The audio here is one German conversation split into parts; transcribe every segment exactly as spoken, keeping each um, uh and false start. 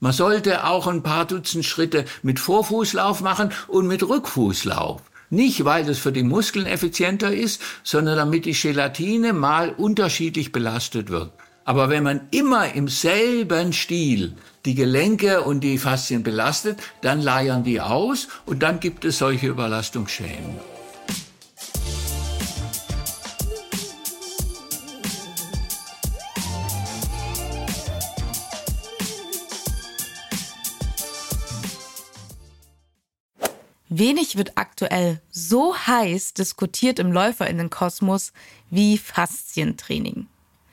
Man sollte auch ein paar Dutzend Schritte mit Vorfußlauf machen und mit Rückfußlauf. Nicht, weil das für die Muskeln effizienter ist, sondern damit die Gelatine mal unterschiedlich belastet wird. Aber wenn man immer im selben Stil die Gelenke und die Faszien belastet, dann leiern die aus und dann gibt es solche Überlastungsschäden. Wenig wird aktuell so heiß diskutiert im LäuferInnenkosmos wie Faszientraining.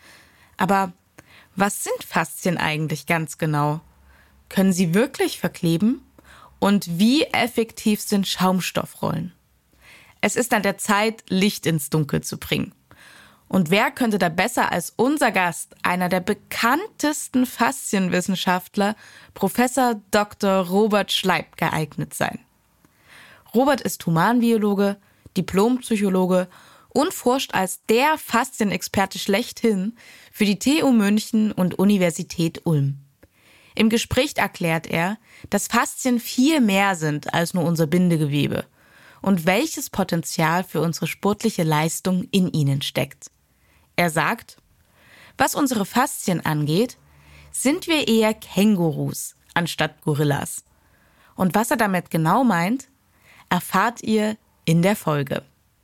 Aber was sind Faszien eigentlich ganz genau? Können sie wirklich verkleben? Und wie effektiv sind Schaumstoffrollen? Es ist an der Zeit, Licht ins Dunkel zu bringen. Und wer könnte da besser als unser Gast, einer der bekanntesten Faszienwissenschaftler, Professor Doktor Robert Schleib, geeignet sein? Robert ist Humanbiologe, Diplompsychologe und forscht als der Faszienexperte schlechthin für die T U München und Universität Ulm. Im Gespräch erklärt er, dass Faszien viel mehr sind als nur unser Bindegewebe und welches Potenzial für unsere sportliche Leistung in ihnen steckt. Er sagt, was unsere Faszien angeht, sind wir eher Kängurus anstatt Gorillas. Und was er damit genau meint, erfahrt ihr in der Folge.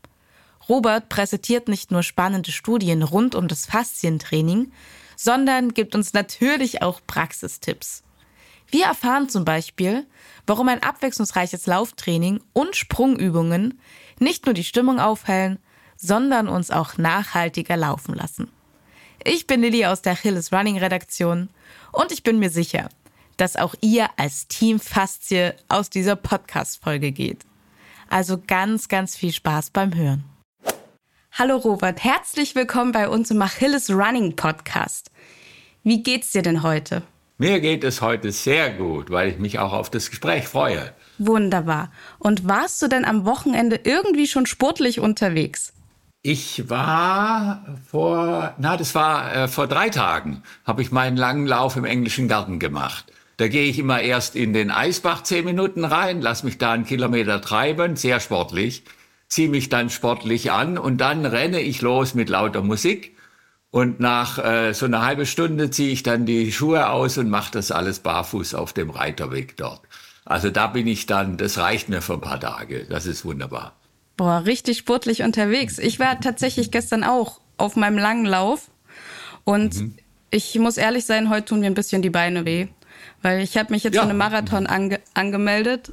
Robert präsentiert nicht nur spannende Studien rund um das Faszientraining, sondern gibt uns natürlich auch Praxistipps. Wir erfahren zum Beispiel, warum ein abwechslungsreiches Lauftraining und Sprungübungen nicht nur die Stimmung aufhellen, sondern uns auch nachhaltiger laufen lassen. Ich bin Lilly aus der Achilles Running Redaktion und ich bin mir sicher, dass auch ihr als Team Faszie aus dieser Podcast-Folge geht. Also ganz, ganz viel Spaß beim Hören. Hallo Robert, herzlich willkommen bei uns im Achilles Running Podcast. Wie geht's dir denn heute? Mir geht es heute sehr gut, weil ich mich auch auf das Gespräch freue. Wunderbar. Und warst du denn am Wochenende irgendwie schon sportlich unterwegs? Ich war vor, na, das war äh, vor drei Tagen, habe ich meinen langen Lauf im englischen Garten gemacht. Da gehe ich immer erst in den Eisbach zehn Minuten rein, lass mich da einen Kilometer treiben, sehr sportlich, ziehe mich dann sportlich an und dann renne ich los mit lauter Musik. Und nach äh, so einer halben Stunde ziehe ich dann die Schuhe aus und mache das alles barfuß auf dem Reiterweg dort. Also da bin ich dann, das reicht mir für ein paar Tage, das ist wunderbar. Boah, richtig sportlich unterwegs. Ich war tatsächlich gestern auch auf meinem langen Lauf und mhm. ich muss ehrlich sein, heute tun mir ein bisschen die Beine weh. Weil ich habe mich jetzt ja. für eine Marathon ange- angemeldet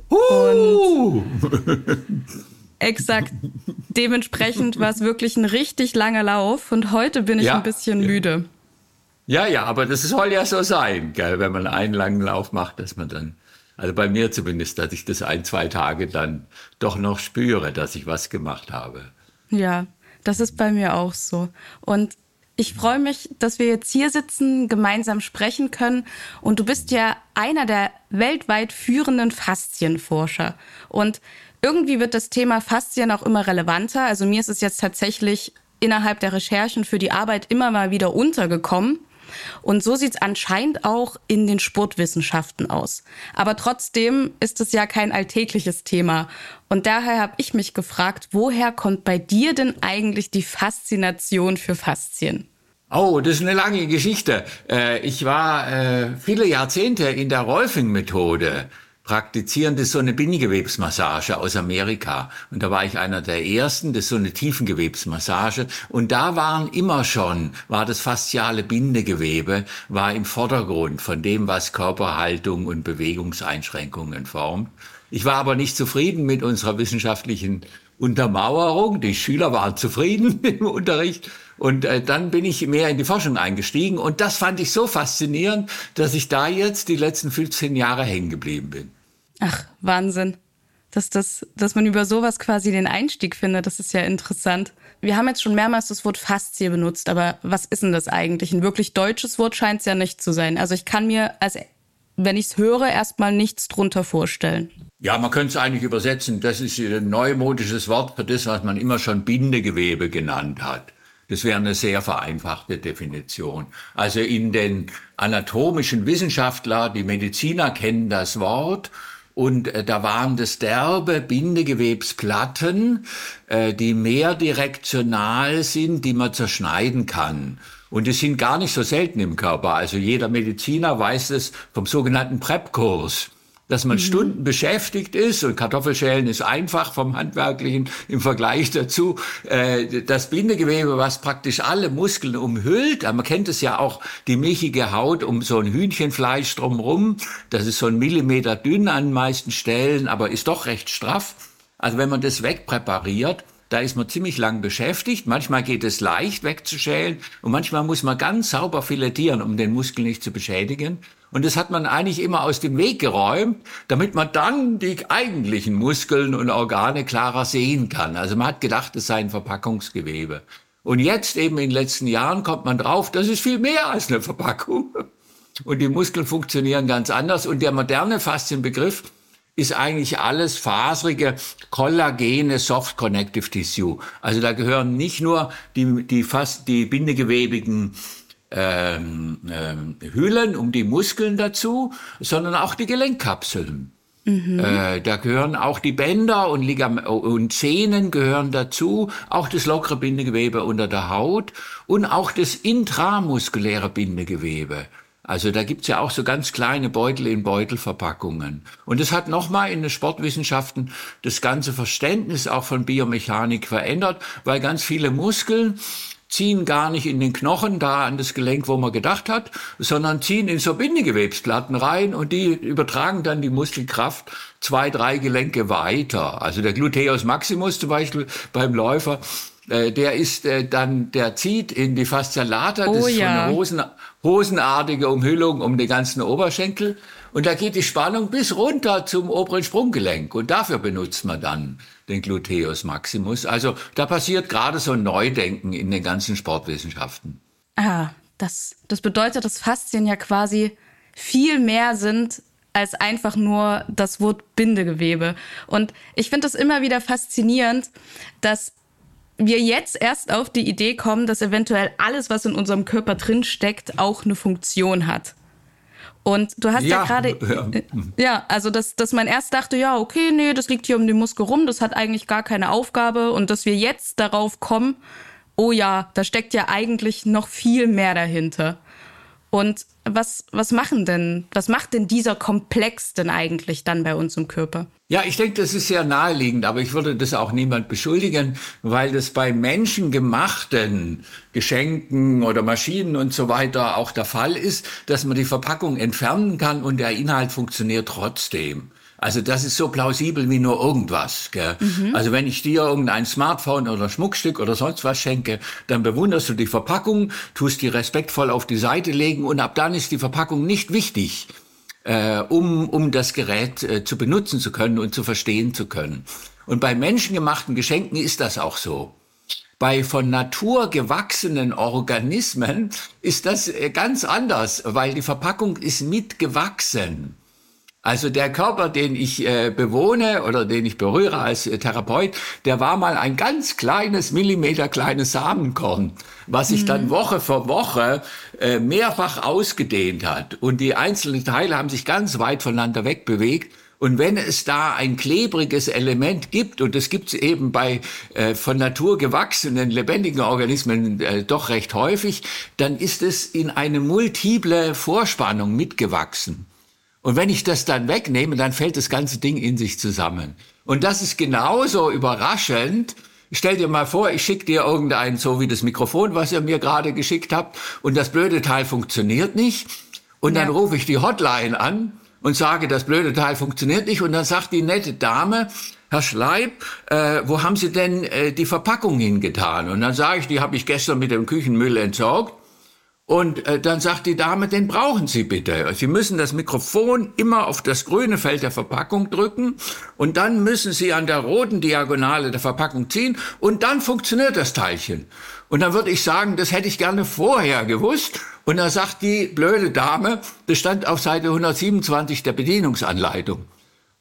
uh. und exakt dementsprechend war es wirklich ein richtig langer Lauf und heute bin ich ja. ein bisschen müde. Ja, ja, aber das soll ja so sein, gell? Wenn man einen langen Lauf macht, dass man dann, also bei mir zumindest, dass ich das ein, zwei Tage dann doch noch spüre, dass ich was gemacht habe. Ja, das ist bei mir auch so. Und ich freue mich, dass wir jetzt hier sitzen, gemeinsam sprechen können. Und du bist ja einer der weltweit führenden Faszienforscher. Und irgendwie wird das Thema Faszien auch immer relevanter. Also mir ist es jetzt tatsächlich innerhalb der Recherchen für die Arbeit immer mal wieder untergekommen. Und so sieht es anscheinend auch in den Sportwissenschaften aus. Aber trotzdem ist es ja kein alltägliches Thema. Und daher habe ich mich gefragt, woher kommt bei dir denn eigentlich die Faszination für Faszien? Oh, das ist eine lange Geschichte. Ich war viele Jahrzehnte in der Rolfing-Methode praktizieren, das ist so eine Bindegewebsmassage aus Amerika. Und da war ich einer der ersten, das ist so eine Tiefengewebsmassage. Und da waren immer schon, war das fasziale Bindegewebe, war im Vordergrund von dem, was Körperhaltung und Bewegungseinschränkungen formt. Ich war aber nicht zufrieden mit unserer wissenschaftlichen Untermauerung. Die Schüler waren zufrieden im Unterricht. Und äh, dann bin ich mehr in die Forschung eingestiegen. Und das fand ich so faszinierend, dass ich da jetzt die letzten fünfzehn Jahre hängen geblieben bin. Ach, Wahnsinn. Dass, das, dass man über sowas quasi den Einstieg findet, das ist ja interessant. Wir haben jetzt schon mehrmals das Wort Faszie benutzt, aber was ist denn das eigentlich? Ein wirklich deutsches Wort scheint es ja nicht zu sein. Also ich kann mir, als wenn ich es höre, erstmal nichts drunter vorstellen. Ja, man könnte es eigentlich übersetzen. Das ist ein neumodisches Wort für das, was man immer schon Bindegewebe genannt hat. Das wäre eine sehr vereinfachte Definition. Also in den anatomischen Wissenschaftler, die Mediziner kennen das Wort. Und äh, da waren das derbe Bindegewebsplatten, äh, die mehrdirektional sind, die man zerschneiden kann. Und die sind gar nicht so selten im Körper. Also jeder Mediziner weiß es vom sogenannten Prep-Kurs, dass man mhm. Stunden beschäftigt ist, und Kartoffelschälen ist einfach vom Handwerklichen im Vergleich dazu. Äh, das Bindegewebe, was praktisch alle Muskeln umhüllt, man kennt es ja auch, die milchige Haut um so ein Hühnchenfleisch drumherum, das ist so ein Millimeter dünn an den meisten Stellen, aber ist doch recht straff. Also wenn man das wegpräpariert, da ist man ziemlich lang beschäftigt. Manchmal geht es leicht wegzuschälen und manchmal muss man ganz sauber filetieren, um den Muskel nicht zu beschädigen. Und das hat man eigentlich immer aus dem Weg geräumt, damit man dann die eigentlichen Muskeln und Organe klarer sehen kann. Also man hat gedacht, es sei ein Verpackungsgewebe. Und jetzt eben in den letzten Jahren kommt man drauf, das ist viel mehr als eine Verpackung. Und die Muskeln funktionieren ganz anders. Und der moderne Faszienbegriff ist eigentlich alles faserige, kollagene Soft Connective Tissue. Also da gehören nicht nur die, die fast die bindegewebigen ähm, ähm, Hüllen um die Muskeln dazu, sondern auch die Gelenkkapseln. Mhm. Äh, da gehören auch die Bänder und, Ligam- und Sehnen gehören dazu, auch das lockere Bindegewebe unter der Haut und auch das intramuskuläre Bindegewebe. Also da gibt's ja auch so ganz kleine Beutel in Beutelverpackungen. Und das hat nochmal in den Sportwissenschaften das ganze Verständnis auch von Biomechanik verändert, weil ganz viele Muskeln ziehen gar nicht in den Knochen da an das Gelenk, wo man gedacht hat, sondern ziehen in so Bindegewebsplatten rein und die übertragen dann die Muskelkraft zwei, drei Gelenke weiter. Also der Gluteus maximus zum Beispiel beim Läufer, äh, der ist äh, dann, der zieht in die Fascia lata, das oh, ist so eine ja. Hosen, hosenartige Umhüllung um den ganzen Oberschenkel. Und da geht die Spannung bis runter zum oberen Sprunggelenk. Und dafür benutzt man dann den Gluteus maximus. Also da passiert gerade so ein Neudenken in den ganzen Sportwissenschaften. Ah, das, das bedeutet, dass Faszien ja quasi viel mehr sind als einfach nur das Wort Bindegewebe. Und ich finde es immer wieder faszinierend, dass wir jetzt erst auf die Idee kommen, dass eventuell alles, was in unserem Körper drin steckt, auch eine Funktion hat. Und du hast ja, ja gerade, ja. ja, also dass, dass man erst dachte, ja, okay, nee, das liegt hier um den Muskel rum, das hat eigentlich gar keine Aufgabe. Und dass wir jetzt darauf kommen, oh ja, da steckt ja eigentlich noch viel mehr dahinter. Und was, was machen denn, was macht denn dieser Komplex denn eigentlich dann bei uns im Körper? Ja, ich denke, das ist sehr naheliegend, aber ich würde das auch niemand beschuldigen, weil das bei menschengemachten Geschenken oder Maschinen und so weiter auch der Fall ist, dass man die Verpackung entfernen kann und der Inhalt funktioniert trotzdem. Also das ist so plausibel wie nur irgendwas. Gell? Mhm. Also wenn ich dir irgendein Smartphone oder Schmuckstück oder sonst was schenke, dann bewunderst du die Verpackung, tust die respektvoll auf die Seite legen und ab dann ist die Verpackung nicht wichtig, äh, um um das Gerät äh, zu benutzen zu können und zu verstehen zu können. Und bei menschengemachten Geschenken ist das auch so. Bei von Natur gewachsenen Organismen ist das äh, ganz anders, weil die Verpackung ist mitgewachsen. Also der Körper, den ich äh, bewohne oder den ich berühre als äh, Therapeut, der war mal ein ganz kleines, Millimeter kleines Samenkorn, was sich mhm. dann Woche für Woche äh, mehrfach ausgedehnt hat. Und die einzelnen Teile haben sich ganz weit voneinander wegbewegt. Und wenn es da ein klebriges Element gibt, und das gibt es eben bei äh, von Natur gewachsenen lebendigen Organismen äh, doch recht häufig, dann ist es in eine multiple Vorspannung mitgewachsen. Und wenn ich das dann wegnehme, dann fällt das ganze Ding in sich zusammen. Und das ist genauso überraschend. Stell dir mal vor, ich schicke dir irgendein, so wie das Mikrofon, was ihr mir gerade geschickt habt, und das blöde Teil funktioniert nicht. Und dann ja. rufe ich die Hotline an und sage, das blöde Teil funktioniert nicht. Und dann sagt die nette Dame, Herr Schleib, äh, wo haben Sie denn äh, die Verpackung hingetan? Und dann sage ich, die habe ich gestern mit dem Küchenmüll entsorgt. Und äh, dann sagt die Dame, den brauchen Sie bitte. Sie müssen das Mikrofon immer auf das grüne Feld der Verpackung drücken und dann müssen Sie an der roten Diagonale der Verpackung ziehen und dann funktioniert das Teilchen. Und dann würde ich sagen, das hätte ich gerne vorher gewusst. Und dann sagt die blöde Dame, das stand auf Seite hundertsiebenundzwanzig der Bedienungsanleitung.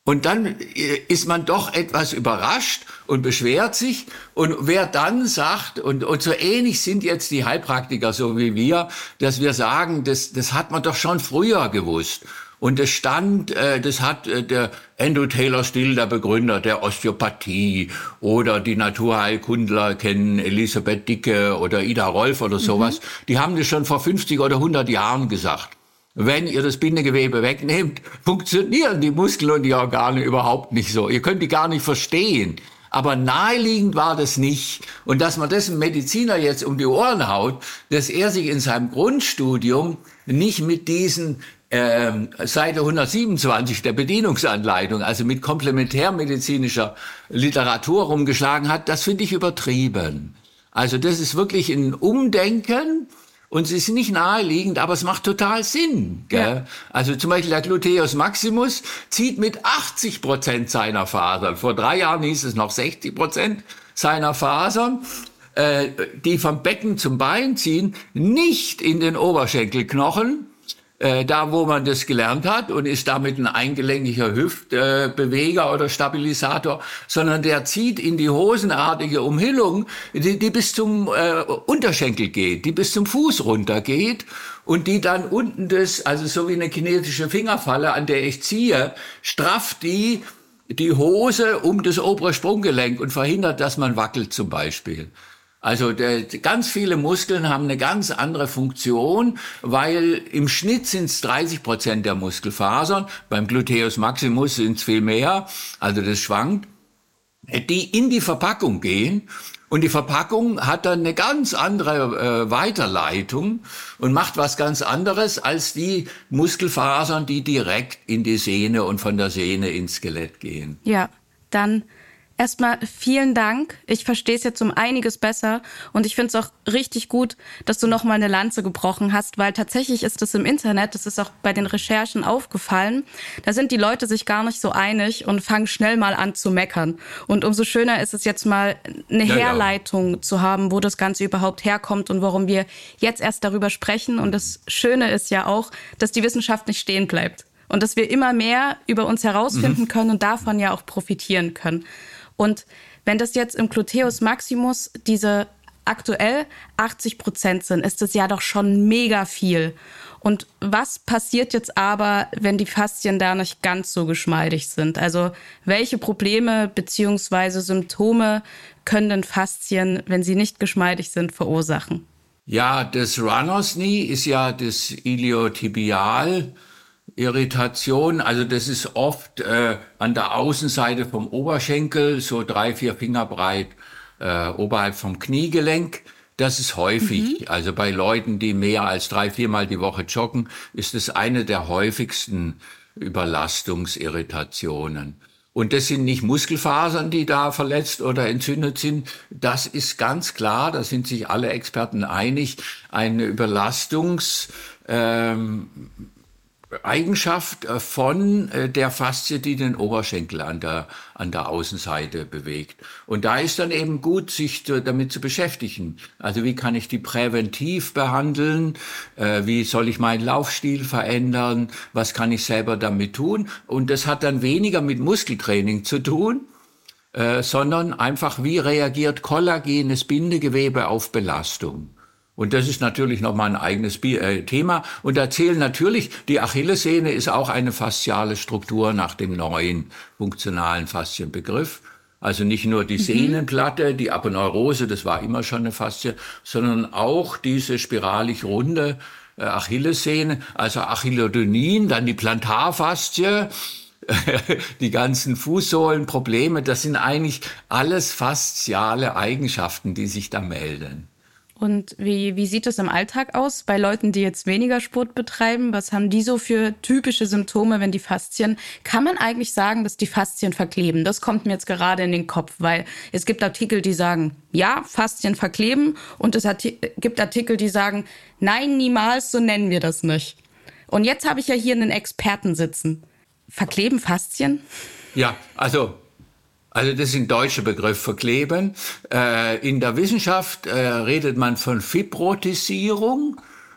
Und dann ist man doch etwas überrascht und beschwert sich. Und wer dann sagt, und, und so ähnlich sind jetzt die Heilpraktiker so wie wir, dass wir sagen, das, das hat man doch schon früher gewusst. Und es stand, äh, das hat äh, der Andrew Taylor Still, der Begründer der Osteopathie, oder die Naturheilkundler kennen Elisabeth Dicke oder Ida Rolf oder sowas. Mhm. Die haben das schon vor fünfzig oder hundert Jahren gesagt. Wenn ihr das Bindegewebe wegnehmt, funktionieren die Muskeln und die Organe überhaupt nicht so. Ihr könnt die gar nicht verstehen. Aber naheliegend war das nicht. Und dass man das einem Mediziner jetzt um die Ohren haut, dass er sich in seinem Grundstudium nicht mit diesen ähm, Seite hundertsiebenundzwanzig der Bedienungsanleitung, also mit komplementärmedizinischer Literatur rumgeschlagen hat, das finde ich übertrieben. Also das ist wirklich ein Umdenken. Und es ist nicht naheliegend, aber es macht total Sinn. Gell? Ja. Also zum Beispiel der Gluteus Maximus zieht mit achtzig Prozent seiner Fasern. Vor drei Jahren hieß es noch sechzig Prozent seiner Fasern, äh, die vom Becken zum Bein ziehen, nicht in den Oberschenkelknochen, äh, da wo man das gelernt hat, und ist damit ein eingelenkiger Hüftbeweger äh, oder Stabilisator, sondern der zieht in die hosenartige Umhüllung, die, die bis zum äh, Unterschenkel geht, die bis zum Fuß runtergeht und die dann unten das, also so wie eine kinetische Fingerfalle, an der ich ziehe, strafft die die Hose um das obere Sprunggelenk und verhindert, dass man wackelt zum Beispiel. Also der, ganz viele Muskeln haben eine ganz andere Funktion, weil im Schnitt sind es dreißig Prozent der Muskelfasern, beim Gluteus Maximus sind es viel mehr, also das schwankt, die in die Verpackung gehen. Und die Verpackung hat dann eine ganz andere äh, Weiterleitung und macht was ganz anderes als die Muskelfasern, die direkt in die Sehne und von der Sehne ins Skelett gehen. Ja, dann erstmal vielen Dank. Ich verstehe es jetzt um einiges besser und ich finde es auch richtig gut, dass du nochmal eine Lanze gebrochen hast, weil tatsächlich ist es im Internet, das ist auch bei den Recherchen aufgefallen, da sind die Leute sich gar nicht so einig und fangen schnell mal an zu meckern. Und umso schöner ist es jetzt mal eine ja, Herleitung ja. zu haben, wo das Ganze überhaupt herkommt und warum wir jetzt erst darüber sprechen. Und das Schöne ist ja auch, dass die Wissenschaft nicht stehen bleibt und dass wir immer mehr über uns herausfinden mhm. können und davon ja auch profitieren können. Und wenn das jetzt im Gluteus Maximus diese aktuell achtzig Prozent sind, ist das ja doch schon mega viel. Und was passiert jetzt aber, wenn die Faszien da nicht ganz so geschmeidig sind? Also welche Probleme bzw. Symptome können denn Faszien, wenn sie nicht geschmeidig sind, verursachen? Ja, das Runners Knee ist ja das Iliotibial. Irritation, also das ist oft äh, an der Außenseite vom Oberschenkel, so drei, vier Finger breit äh, oberhalb vom Kniegelenk. Das ist häufig. Mhm. Also bei Leuten, die mehr als drei, viermal die Woche joggen, ist es eine der häufigsten Überlastungsirritationen. Und das sind nicht Muskelfasern, die da verletzt oder entzündet sind. Das ist ganz klar, da sind sich alle Experten einig, eine Überlastungs ähm, Eigenschaft von der Faszie, die den Oberschenkel an der, an der Außenseite bewegt. Und da ist dann eben gut, sich damit zu beschäftigen. Also wie kann ich die präventiv behandeln? Wie soll ich meinen Laufstil verändern? Was kann ich selber damit tun? Und das hat dann weniger mit Muskeltraining zu tun, sondern einfach, wie reagiert kollagenes Bindegewebe auf Belastung? Und das ist natürlich nochmal ein eigenes Thema. Und da zählen natürlich, die Achillessehne ist auch eine fasziale Struktur nach dem neuen funktionalen Faszienbegriff. Also nicht nur die mhm. Sehnenplatte, die Aponeurose, das war immer schon eine Faszie, sondern auch diese spiralig runde äh, Achillessehne, also Achillodonin, dann die Plantarfaszie, die ganzen Fußsohlenprobleme, das sind eigentlich alles fasziale Eigenschaften, die sich da melden. Und wie, wie sieht es im Alltag aus bei Leuten, die jetzt weniger Sport betreiben? Was haben die so für typische Symptome, wenn die Faszien, kann man eigentlich sagen, dass die Faszien verkleben? Das kommt mir jetzt gerade in den Kopf, weil es gibt Artikel, die sagen, ja, Faszien verkleben, und es gibt Artikel, die sagen, nein, niemals, so nennen wir das nicht. Und jetzt habe ich ja hier einen Experten sitzen. Verkleben Faszien? Ja, also... Also das ist ein deutscher Begriff, verkleben. Äh, in der Wissenschaft äh, redet man von Fibrotisierung.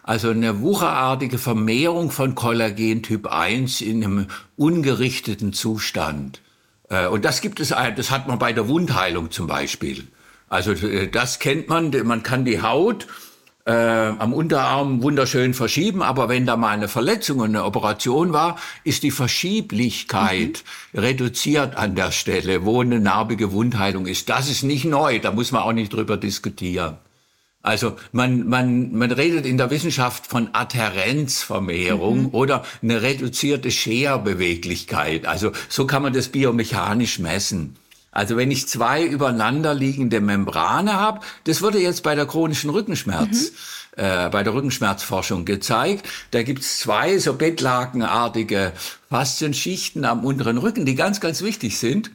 Also eine wucherartige Vermehrung von Kollagen Typ eins in einem ungerichteten Zustand. Und das gibt es, das hat man bei der Wundheilung zum Beispiel. Also das kennt man, man kann die Haut äh, am Unterarm wunderschön verschieben, aber wenn da mal eine Verletzung und eine Operation war, ist die Verschieblichkeit mhm. reduziert an der Stelle, wo eine narbige Wundheilung ist. Das ist nicht neu, da muss man auch nicht drüber diskutieren. Also man, man, man redet in der Wissenschaft von Adhärenzvermehrung mhm. oder eine reduzierte Scherbeweglichkeit. Also so kann man das biomechanisch messen. Also wenn ich zwei übereinander liegende Membrane habe, das wurde jetzt bei der chronischen Rückenschmerz, mhm. äh, bei der Rückenschmerzforschung gezeigt. Da gibt's zwei so bettlakenartige Faszienschichten am unteren Rücken, die ganz, ganz wichtig sind.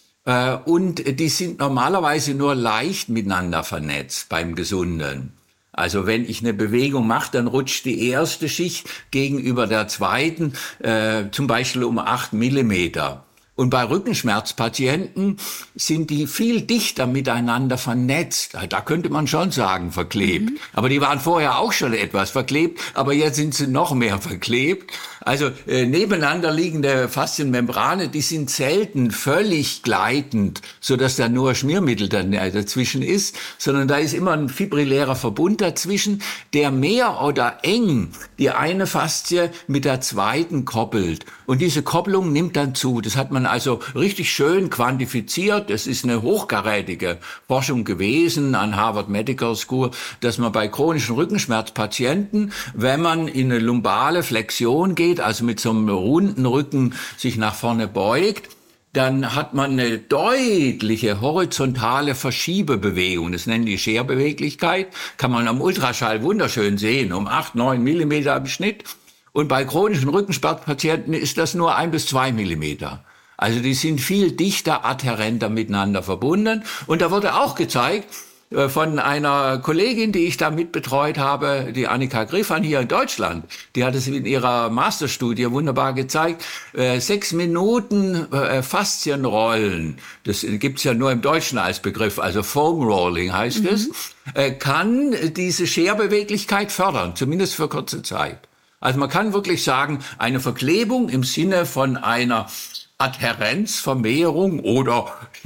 Und die sind normalerweise nur leicht miteinander vernetzt beim Gesunden. Also wenn ich eine Bewegung mache, dann rutscht die erste Schicht gegenüber der zweiten äh, zum Beispiel um acht Millimeter. Und bei Rückenschmerzpatienten sind die viel dichter miteinander vernetzt. Da könnte man schon sagen, verklebt. Mhm. Aber die waren vorher auch schon etwas verklebt, aber jetzt sind sie noch mehr verklebt. Also äh, nebeneinander liegende Faszienmembrane, die sind selten völlig gleitend, so dass da nur Schmiermittel dann äh, dazwischen ist, sondern da ist immer ein fibrillärer Verbund dazwischen, der mehr oder eng die eine Faszie mit der zweiten koppelt. Und diese Kopplung nimmt dann zu. Das hat man also richtig schön quantifiziert. Es ist eine hochkarätige Forschung gewesen an Harvard Medical School, dass man bei chronischen Rückenschmerzpatienten, wenn man in eine lumbale Flexion geht, also mit so einem runden Rücken sich nach vorne beugt, dann hat man eine deutliche horizontale Verschiebebewegung. Das nennen die Scherbeweglichkeit. Kann man am Ultraschall wunderschön sehen, um acht, neun Millimeter im Schnitt. Und bei chronischen Rückenschmerzpatienten ist das nur ein bis zwei Millimeter. Also die sind viel dichter, adhärenter miteinander verbunden. Und da wurde auch gezeigt, von einer Kollegin, die ich da mitbetreut habe, die Annika Griffan hier in Deutschland, die hat es in ihrer Masterstudie wunderbar gezeigt, äh, sechs Minuten äh, Faszienrollen, das gibt's ja nur im Deutschen als Begriff, also Foam Rolling heißt mhm. es, äh, kann diese Scherbeweglichkeit fördern, zumindest für kurze Zeit. Also man kann wirklich sagen, eine Verklebung im Sinne von einer Adhärenzvermehrung oder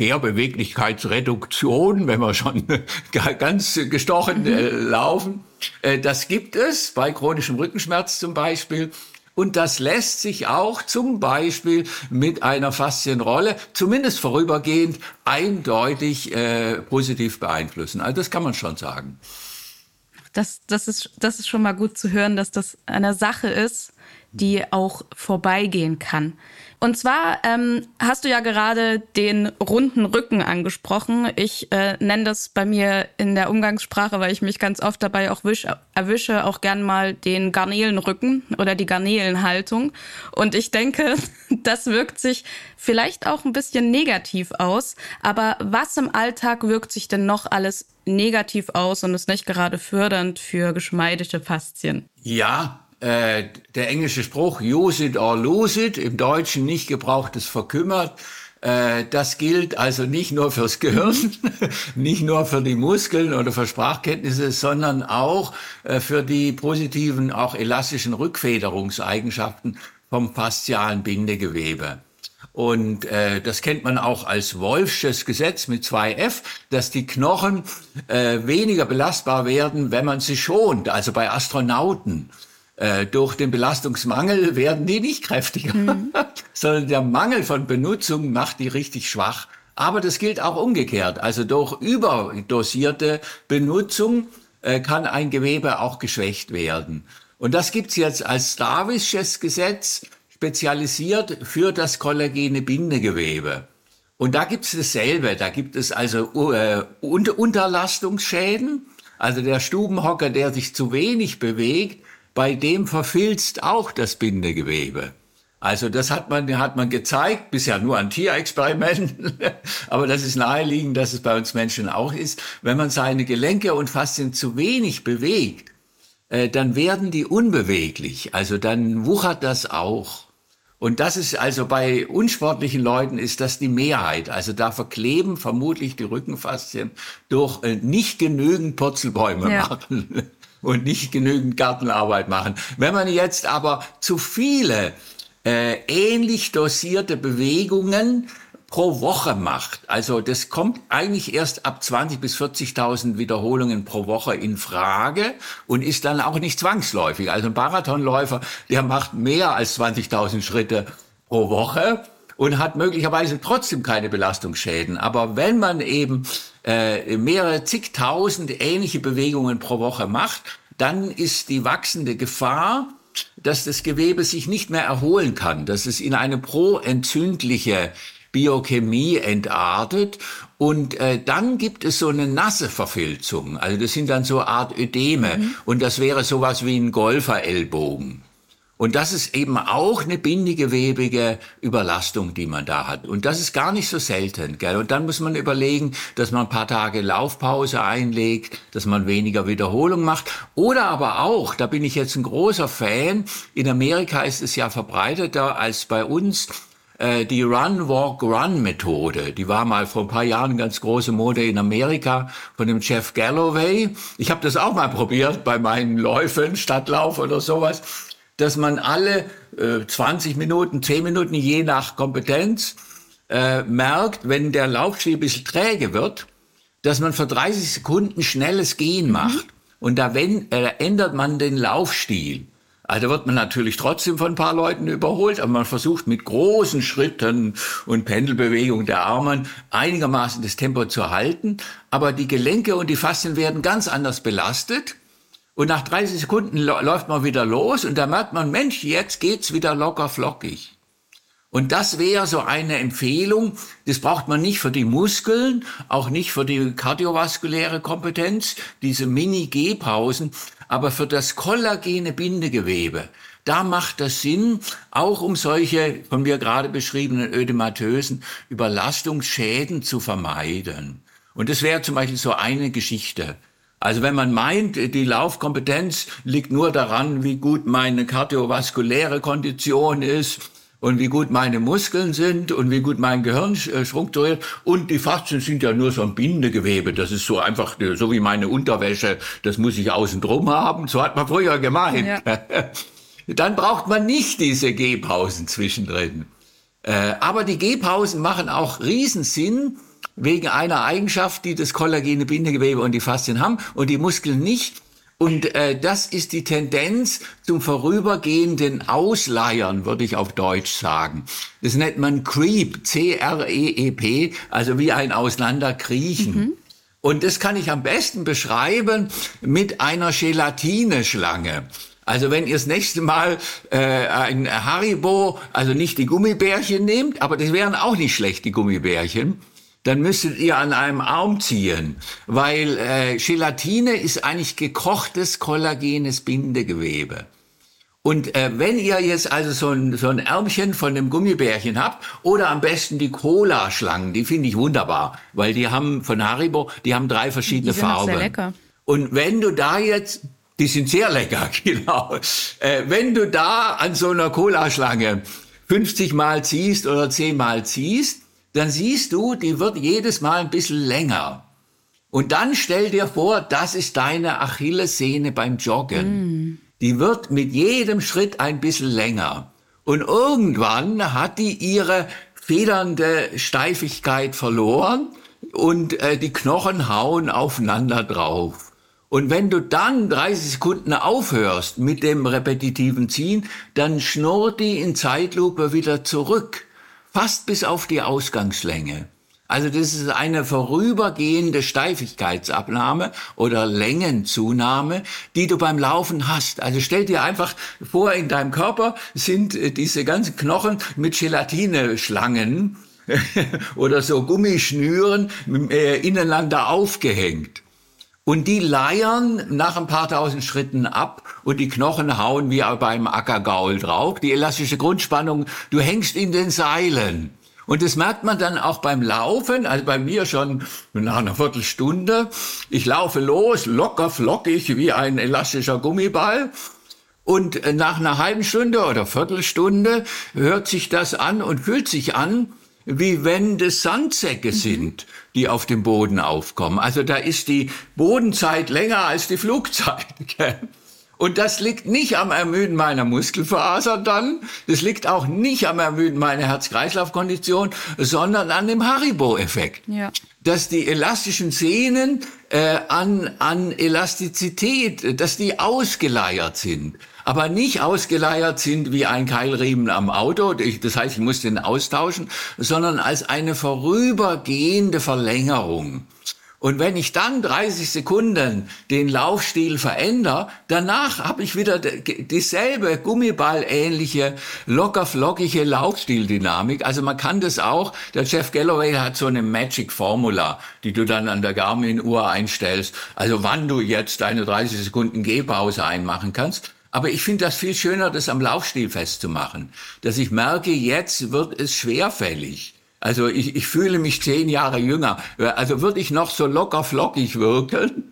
Scherbeweglichkeitsreduktion, wenn wir schon ganz gestochen äh, laufen. Äh, das gibt es bei chronischem Rückenschmerz zum Beispiel. Und das lässt sich auch zum Beispiel mit einer Faszienrolle, zumindest vorübergehend, eindeutig äh, positiv beeinflussen. Also das kann man schon sagen. Das, das ist, das ist schon mal gut zu hören, dass das eine Sache ist, die auch vorbeigehen kann. Und zwar ähm, hast du ja gerade den runden Rücken angesprochen. Ich äh, nenne das bei mir in der Umgangssprache, weil ich mich ganz oft dabei auch wisch, erwische, auch gern mal den Garnelenrücken oder die Garnelenhaltung. Und ich denke, das wirkt sich vielleicht auch ein bisschen negativ aus. Aber was im Alltag wirkt sich denn noch alles negativ aus und ist nicht gerade fördernd für geschmeidige Faszien? Ja, Äh, der englische Spruch, use it or lose it, im Deutschen nicht gebrauchtes verkümmert. Äh, das gilt also nicht nur fürs Gehirn, nicht nur für die Muskeln oder für Sprachkenntnisse, sondern auch äh, für die positiven, auch elastischen Rückfederungseigenschaften vom faszialen Bindegewebe. Und äh, das kennt man auch als Wolffsches Gesetz mit zwei F, dass die Knochen äh, weniger belastbar werden, wenn man sie schont, also bei Astronauten. Äh, durch den Belastungsmangel werden die nicht kräftiger, mhm. sondern der Mangel von Benutzung macht die richtig schwach. Aber das gilt auch umgekehrt. Also durch überdosierte Benutzung äh, kann ein Gewebe auch geschwächt werden. Und das gibt's jetzt als Darwishsches Gesetz, spezialisiert für das kollagene Bindegewebe. Und da gibt's dasselbe. Da gibt es also äh, Unterlastungsschäden. Also der Stubenhocker, der sich zu wenig bewegt, bei dem verfilzt auch das Bindegewebe. Also das hat man, hat man gezeigt, bisher nur an Tierexperimenten, aber das ist naheliegend, dass es bei uns Menschen auch ist. Wenn man seine Gelenke und Faszien zu wenig bewegt, äh, dann werden die unbeweglich. Also dann wuchert das auch. Und das ist also bei unsportlichen Leuten ist das die Mehrheit. Also da verkleben vermutlich die Rückenfaszien durch äh, nicht genügend Purzelbäume ja. machen. und nicht genügend Gartenarbeit machen. Wenn man jetzt aber zu viele äh, ähnlich dosierte Bewegungen pro Woche macht, also das kommt eigentlich erst ab zwanzig bis vierzigtausend Wiederholungen pro Woche in Frage und ist dann auch nicht zwangsläufig. Also ein Marathonläufer, der macht mehr als zwanzigtausend Schritte pro Woche und hat möglicherweise trotzdem keine Belastungsschäden. Aber wenn man eben äh, mehrere zigtausend ähnliche Bewegungen pro Woche macht, dann ist die wachsende Gefahr, dass das Gewebe sich nicht mehr erholen kann, dass es in eine proentzündliche Biochemie entartet und äh, dann gibt es so eine nasse Verfilzung. Also das sind dann so Art Ödeme mhm. und das wäre sowas wie ein Golferellbogen. Und das ist eben auch eine bindegewebige Überlastung, die man da hat. Und das ist gar nicht so selten, gell? Und dann muss man überlegen, dass man ein paar Tage Laufpause einlegt, dass man weniger Wiederholung macht. Oder aber auch, da bin ich jetzt ein großer Fan, in Amerika ist es ja verbreiteter als bei uns, die Run-Walk-Run-Methode, die war mal vor ein paar Jahren ganz große Mode in Amerika von dem Jeff Galloway. Ich habe das auch mal probiert bei meinen Läufen, Stadtlauf oder sowas, dass man alle äh, zwanzig Minuten, zehn Minuten, je nach Kompetenz, äh, merkt, wenn der Laufstil ein bisschen träge wird, dass man für dreißig Sekunden schnelles Gehen macht. Mhm. Und da wenn, äh, ändert man den Laufstil. Also wird man natürlich trotzdem von ein paar Leuten überholt, aber man versucht mit großen Schritten und Pendelbewegungen der Arme einigermaßen das Tempo zu halten. Aber die Gelenke und die Faszien werden ganz anders belastet. Und nach dreißig Sekunden läuft man wieder los und da merkt man, Mensch, jetzt geht's wieder locker flockig. Und das wäre so eine Empfehlung. Das braucht man nicht für die Muskeln, auch nicht für die kardiovaskuläre Kompetenz, diese Mini-Gehpausen, aber für das kollagene Bindegewebe. Da macht das Sinn, auch um solche von mir gerade beschriebenen ödematösen Überlastungsschäden zu vermeiden. Und das wäre zum Beispiel so eine Geschichte. Also wenn man meint, die Laufkompetenz liegt nur daran, wie gut meine kardiovaskuläre Kondition ist und wie gut meine Muskeln sind und wie gut mein Gehirn strukturiert und die Faszien sind ja nur so ein Bindegewebe, das ist so einfach, so wie meine Unterwäsche, das muss ich außen drum haben, so hat man früher gemeint. Ja. Dann braucht man nicht diese Gehpausen zwischendrin. Aber die Gehpausen machen auch Riesensinn, wegen einer Eigenschaft, die das kollagene Bindegewebe und die Faszien haben und die Muskeln nicht. Und äh, das ist die Tendenz zum vorübergehenden Ausleiern, würde ich auf Deutsch sagen. Das nennt man Creep, C R E E P, also wie ein Auseinanderkriechen. Mhm. Und das kann ich am besten beschreiben mit einer Gelatineschlange. Also wenn ihr das nächste Mal äh, ein Haribo, also nicht die Gummibärchen nehmt, aber das wären auch nicht schlecht, die Gummibärchen, dann müsstet ihr an einem Arm ziehen, weil äh, Gelatine ist eigentlich gekochtes kollagenes Bindegewebe. Und äh, wenn ihr jetzt also so ein, so ein Ärmchen von dem Gummibärchen habt, oder am besten die Cola-Schlangen, die finde ich wunderbar, weil die haben von Haribo, die haben drei verschiedene die sind Farben. Sehr lecker. Und wenn du da jetzt, die sind sehr lecker, genau, äh, wenn du da an so einer Cola-Schlange fünfzig Mal ziehst oder zehn Mal ziehst, dann siehst du, die wird jedes Mal ein bisschen länger. Und dann stell dir vor, das ist deine Achillessehne beim Joggen. Mm. Die wird mit jedem Schritt ein bisschen länger. Und irgendwann hat die ihre federnde Steifigkeit verloren und äh, die Knochen hauen aufeinander drauf. Und wenn du dann dreißig Sekunden aufhörst mit dem repetitiven Ziehen, dann schnurrt die in Zeitlupe wieder zurück. Fast bis auf die Ausgangslänge. Also das ist eine vorübergehende Steifigkeitsabnahme oder Längenzunahme, die du beim Laufen hast. Also stell dir einfach vor, in deinem Körper sind diese ganzen Knochen mit Gelatineschlangen oder so Gummischnüren äh, ineinander aufgehängt. Und die leiern nach ein paar tausend Schritten ab und die Knochen hauen wie beim Ackergaul drauf. Die elastische Grundspannung, du hängst in den Seilen. Und das merkt man dann auch beim Laufen, also bei mir schon nach einer Viertelstunde. Ich laufe los, locker flockig wie ein elastischer Gummiball. Und nach einer halben Stunde oder Viertelstunde hört sich das an und fühlt sich an, wie wenn das Sandsäcke mhm. sind, die auf dem Boden aufkommen. Also da ist die Bodenzeit länger als die Flugzeit. Gell? Und das liegt nicht am Ermüden meiner Muskelfasern dann, das liegt auch nicht am Ermüden meiner Herz-Kreislauf-Kondition, sondern an dem Haribo-Effekt. Ja. Dass die elastischen Sehnen äh, an, an Elastizität, dass die ausgeleiert sind. Aber nicht ausgeleiert sind wie ein Keilriemen am Auto, das heißt, ich muss den austauschen, sondern als eine vorübergehende Verlängerung. Und wenn ich dann dreißig Sekunden den Laufstil verändere, danach habe ich wieder dieselbe Gummiball-ähnliche, locker-flockige Laufstildynamik. Also man kann das auch, der Jeff Galloway hat so eine Magic Formula, die du dann an der Garmin-Uhr einstellst. Also wann du jetzt deine dreißig Sekunden Gehpause einmachen kannst. Aber ich finde das viel schöner, das am Laufstil festzumachen. Dass ich merke, jetzt wird es schwerfällig. Also ich, ich fühle mich zehn Jahre jünger. Also würde ich noch so locker flockig wirken,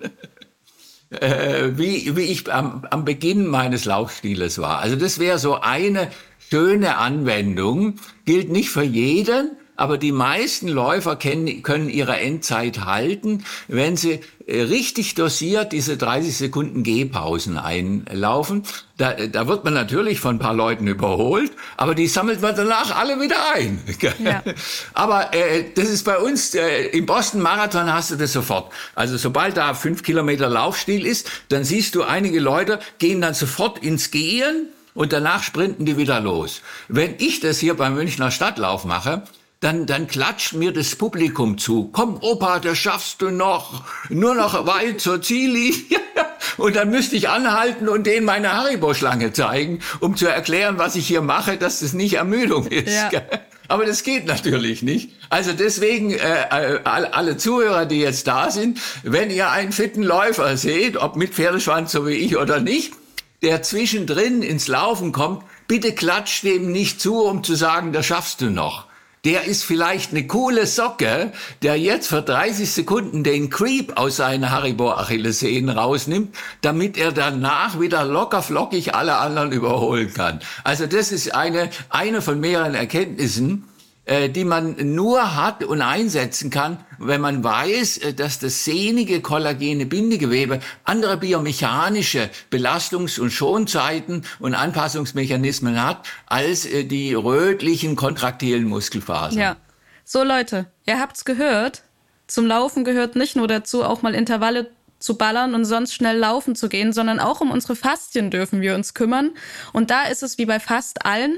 äh, wie, wie ich am, am Beginn meines Laufstiles war. Also das wäre so eine schöne Anwendung. Gilt nicht für jeden, aber die meisten Läufer können, können ihre Endzeit halten, wenn sie richtig dosiert diese dreißig Sekunden Gehpausen einlaufen. Da, da wird man natürlich von ein paar Leuten überholt, aber die sammelt man danach alle wieder ein. Ja. Aber äh, das ist bei uns, äh, im Boston Marathon hast du das sofort. Also sobald da fünf Kilometer Laufstil ist, dann siehst du, einige Leute gehen dann sofort ins Gehen und danach sprinten die wieder los. Wenn ich das hier beim Münchner Stadtlauf mache, Dann, dann klatscht mir das Publikum zu. Komm, Opa, das schaffst du noch. Nur noch weit zur Ziellinie. Und dann müsste ich anhalten und denen meine Haribo-Schlange zeigen, um zu erklären, was ich hier mache, dass das nicht Ermüdung ist. Ja. Aber das geht natürlich nicht. Also deswegen, äh, alle Zuhörer, die jetzt da sind, wenn ihr einen fitten Läufer seht, ob mit Pferdeschwanz so wie ich oder nicht, der zwischendrin ins Laufen kommt, bitte klatscht dem nicht zu, um zu sagen, das schaffst du noch. Der ist vielleicht eine coole Socke, der jetzt für dreißig Sekunden den Creep aus seinen Haribo-Achillessehnen rausnimmt, damit er danach wieder locker flockig alle anderen überholen kann. Also das ist eine, eine von mehreren Erkenntnissen, äh, die man nur hat und einsetzen kann, wenn man weiß, äh, dass das sehnige kollagene Bindegewebe andere biomechanische Belastungs- und Schonzeiten und Anpassungsmechanismen hat, als äh, die rötlichen kontraktilen Muskelfasern. Ja, so Leute, ihr habt's gehört, zum Laufen gehört nicht nur dazu, auch mal Intervalle zu ballern und sonst schnell laufen zu gehen, sondern auch um unsere Faszien dürfen wir uns kümmern. Und da ist es wie bei fast allen,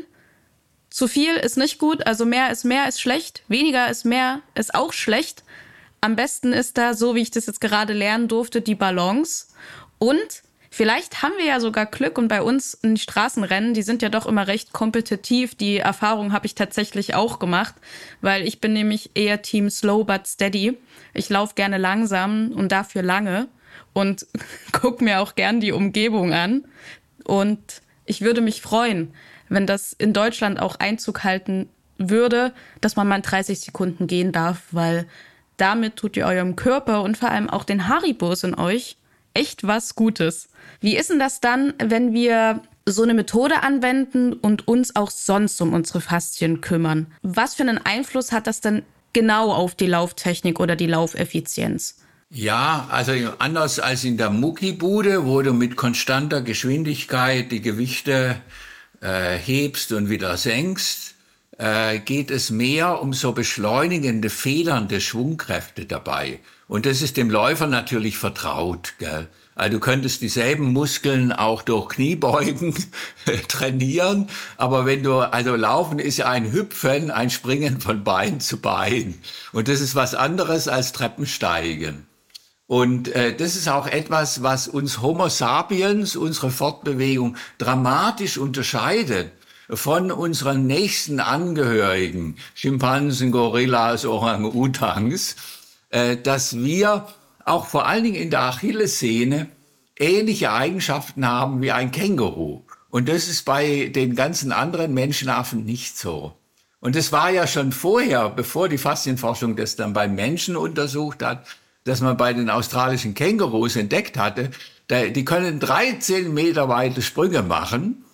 zu viel ist nicht gut, also mehr ist mehr ist schlecht, weniger ist mehr ist auch schlecht. Am besten ist da, so wie ich das jetzt gerade lernen durfte, die Balance. Und vielleicht haben wir ja sogar Glück und bei uns in Straßenrennen, die sind ja doch immer recht kompetitiv. Die Erfahrung habe ich tatsächlich auch gemacht, weil ich bin nämlich eher Team Slow but Steady. Ich laufe gerne langsam und dafür lange und gucke mir auch gern die Umgebung an. Und ich würde mich freuen, wenn das in Deutschland auch Einzug halten würde, dass man mal dreißig Sekunden gehen darf, weil damit tut ihr eurem Körper und vor allem auch den Haribos in euch echt was Gutes. Wie ist denn das dann, wenn wir so eine Methode anwenden und uns auch sonst um unsere Faszien kümmern? Was für einen Einfluss hat das denn genau auf die Lauftechnik oder die Laufeffizienz? Ja, also anders als in der Muckibude, wo du mit konstanter Geschwindigkeit die Gewichte äh, hebst und wieder senkst, äh, geht es mehr um so beschleunigende, federnde Schwungkräfte dabei. Und das ist dem Läufer natürlich vertraut, gell? Also du könntest dieselben Muskeln auch durch Kniebeugen trainieren, aber wenn du, also Laufen ist ja ein Hüpfen, ein Springen von Bein zu Bein. Und das ist was anderes als Treppensteigen. Und äh, das ist auch etwas, was uns Homo sapiens, unsere Fortbewegung, dramatisch unterscheidet von unseren nächsten Angehörigen, Schimpansen, Gorillas, Orang-Utans, äh, dass wir auch vor allen Dingen in der Achillessehne ähnliche Eigenschaften haben wie ein Känguru. Und das ist bei den ganzen anderen Menschenaffen nicht so. Und das war ja schon vorher, bevor die Faszienforschung das dann beim Menschen untersucht hat, dass man bei den australischen Kängurus entdeckt hatte, die können dreizehn Meter weite Sprünge machen,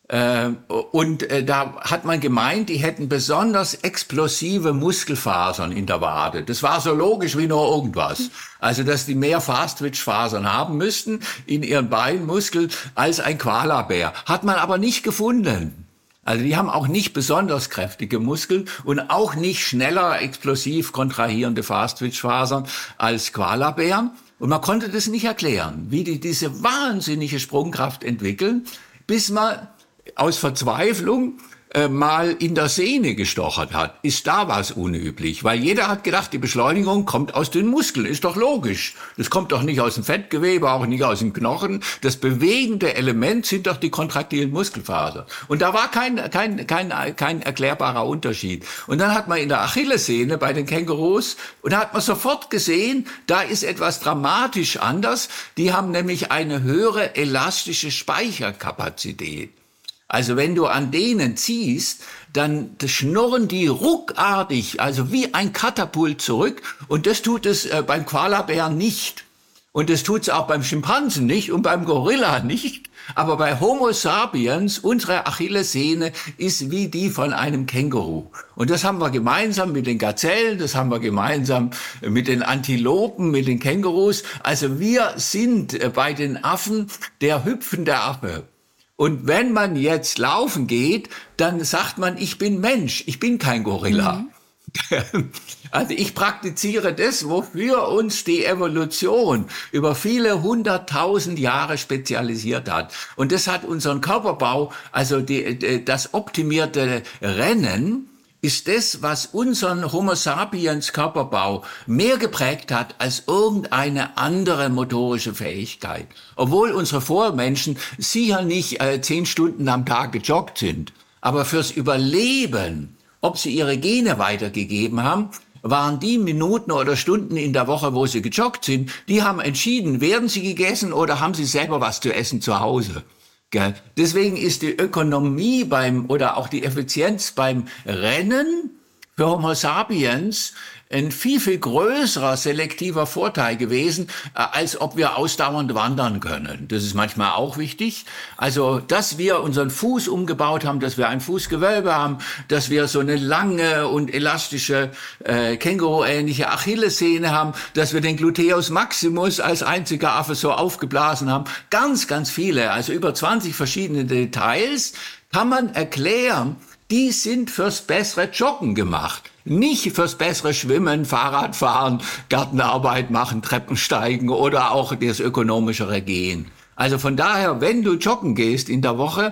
Äh, und äh, da hat man gemeint, die hätten besonders explosive Muskelfasern in der Wade. Das war so logisch wie nur irgendwas. Also, dass die mehr Fast-Twitch-Fasern haben müssten in ihren Beinmuskeln als ein Koalabär. Hat man aber nicht gefunden. Also die haben auch nicht besonders kräftige Muskeln und auch nicht schneller explosiv kontrahierende Fast-Twitch-Fasern als Koalabären. Und man konnte das nicht erklären, wie die diese wahnsinnige Sprungkraft entwickeln, bis man aus Verzweiflung äh, mal in der Sehne gestochert hat. Ist da was unüblich? Weil jeder hat gedacht, die Beschleunigung kommt aus den Muskeln. Ist doch logisch. Das kommt doch nicht aus dem Fettgewebe, auch nicht aus dem Knochen. Das bewegende Element sind doch die kontraktilen Muskelfasern. Und da war kein, kein, kein, kein erklärbarer Unterschied. Und dann hat man in der Achillessehne bei den Kängurus, und da hat man sofort gesehen, da ist etwas dramatisch anders. Die haben nämlich eine höhere elastische Speicherkapazität. Also wenn du an denen ziehst, dann schnurren die ruckartig, also wie ein Katapult zurück. Und das tut es äh, beim Koalabären nicht. Und das tut es auch beim Schimpansen nicht und beim Gorilla nicht. Aber bei Homo sapiens, unsere Achillessehne ist wie die von einem Känguru. Und das haben wir gemeinsam mit den Gazellen, das haben wir gemeinsam mit den Antilopen, mit den Kängurus. Also wir sind bei den Affen der hüpfende Affe. Und wenn man jetzt laufen geht, dann sagt man, ich bin Mensch, ich bin kein Gorilla. Mhm. Also ich praktiziere das, wofür uns die Evolution über viele hunderttausend Jahre spezialisiert hat. Und das hat unseren Körperbau, also die, das optimierte Rennen, ist das, was unseren Homo sapiens Körperbau mehr geprägt hat als irgendeine andere motorische Fähigkeit. Obwohl unsere Vormenschen sicher nicht äh, zehn Stunden am Tag gejoggt sind. Aber fürs Überleben, ob sie ihre Gene weitergegeben haben, waren die Minuten oder Stunden in der Woche, wo sie gejoggt sind, die haben entschieden, werden sie gegessen oder haben sie selber was zu essen zu Hause. Deswegen ist die Ökonomie beim oder auch die Effizienz beim Rennen für Homo sapiens ein viel, viel größerer selektiver Vorteil gewesen, als ob wir ausdauernd wandern können. Das ist manchmal auch wichtig. Also, dass wir unseren Fuß umgebaut haben, dass wir ein Fußgewölbe haben, dass wir so eine lange und elastische, äh, Känguru-ähnliche Achillessehne haben, dass wir den Gluteus maximus als einziger Affe so aufgeblasen haben. Ganz, ganz viele, also über zwanzig verschiedene Details kann man erklären, die sind fürs bessere Joggen gemacht. Nicht fürs bessere Schwimmen, Fahrradfahren, Gartenarbeit machen, Treppensteigen oder auch das ökonomischere Gehen. Also von daher, wenn du joggen gehst in der Woche,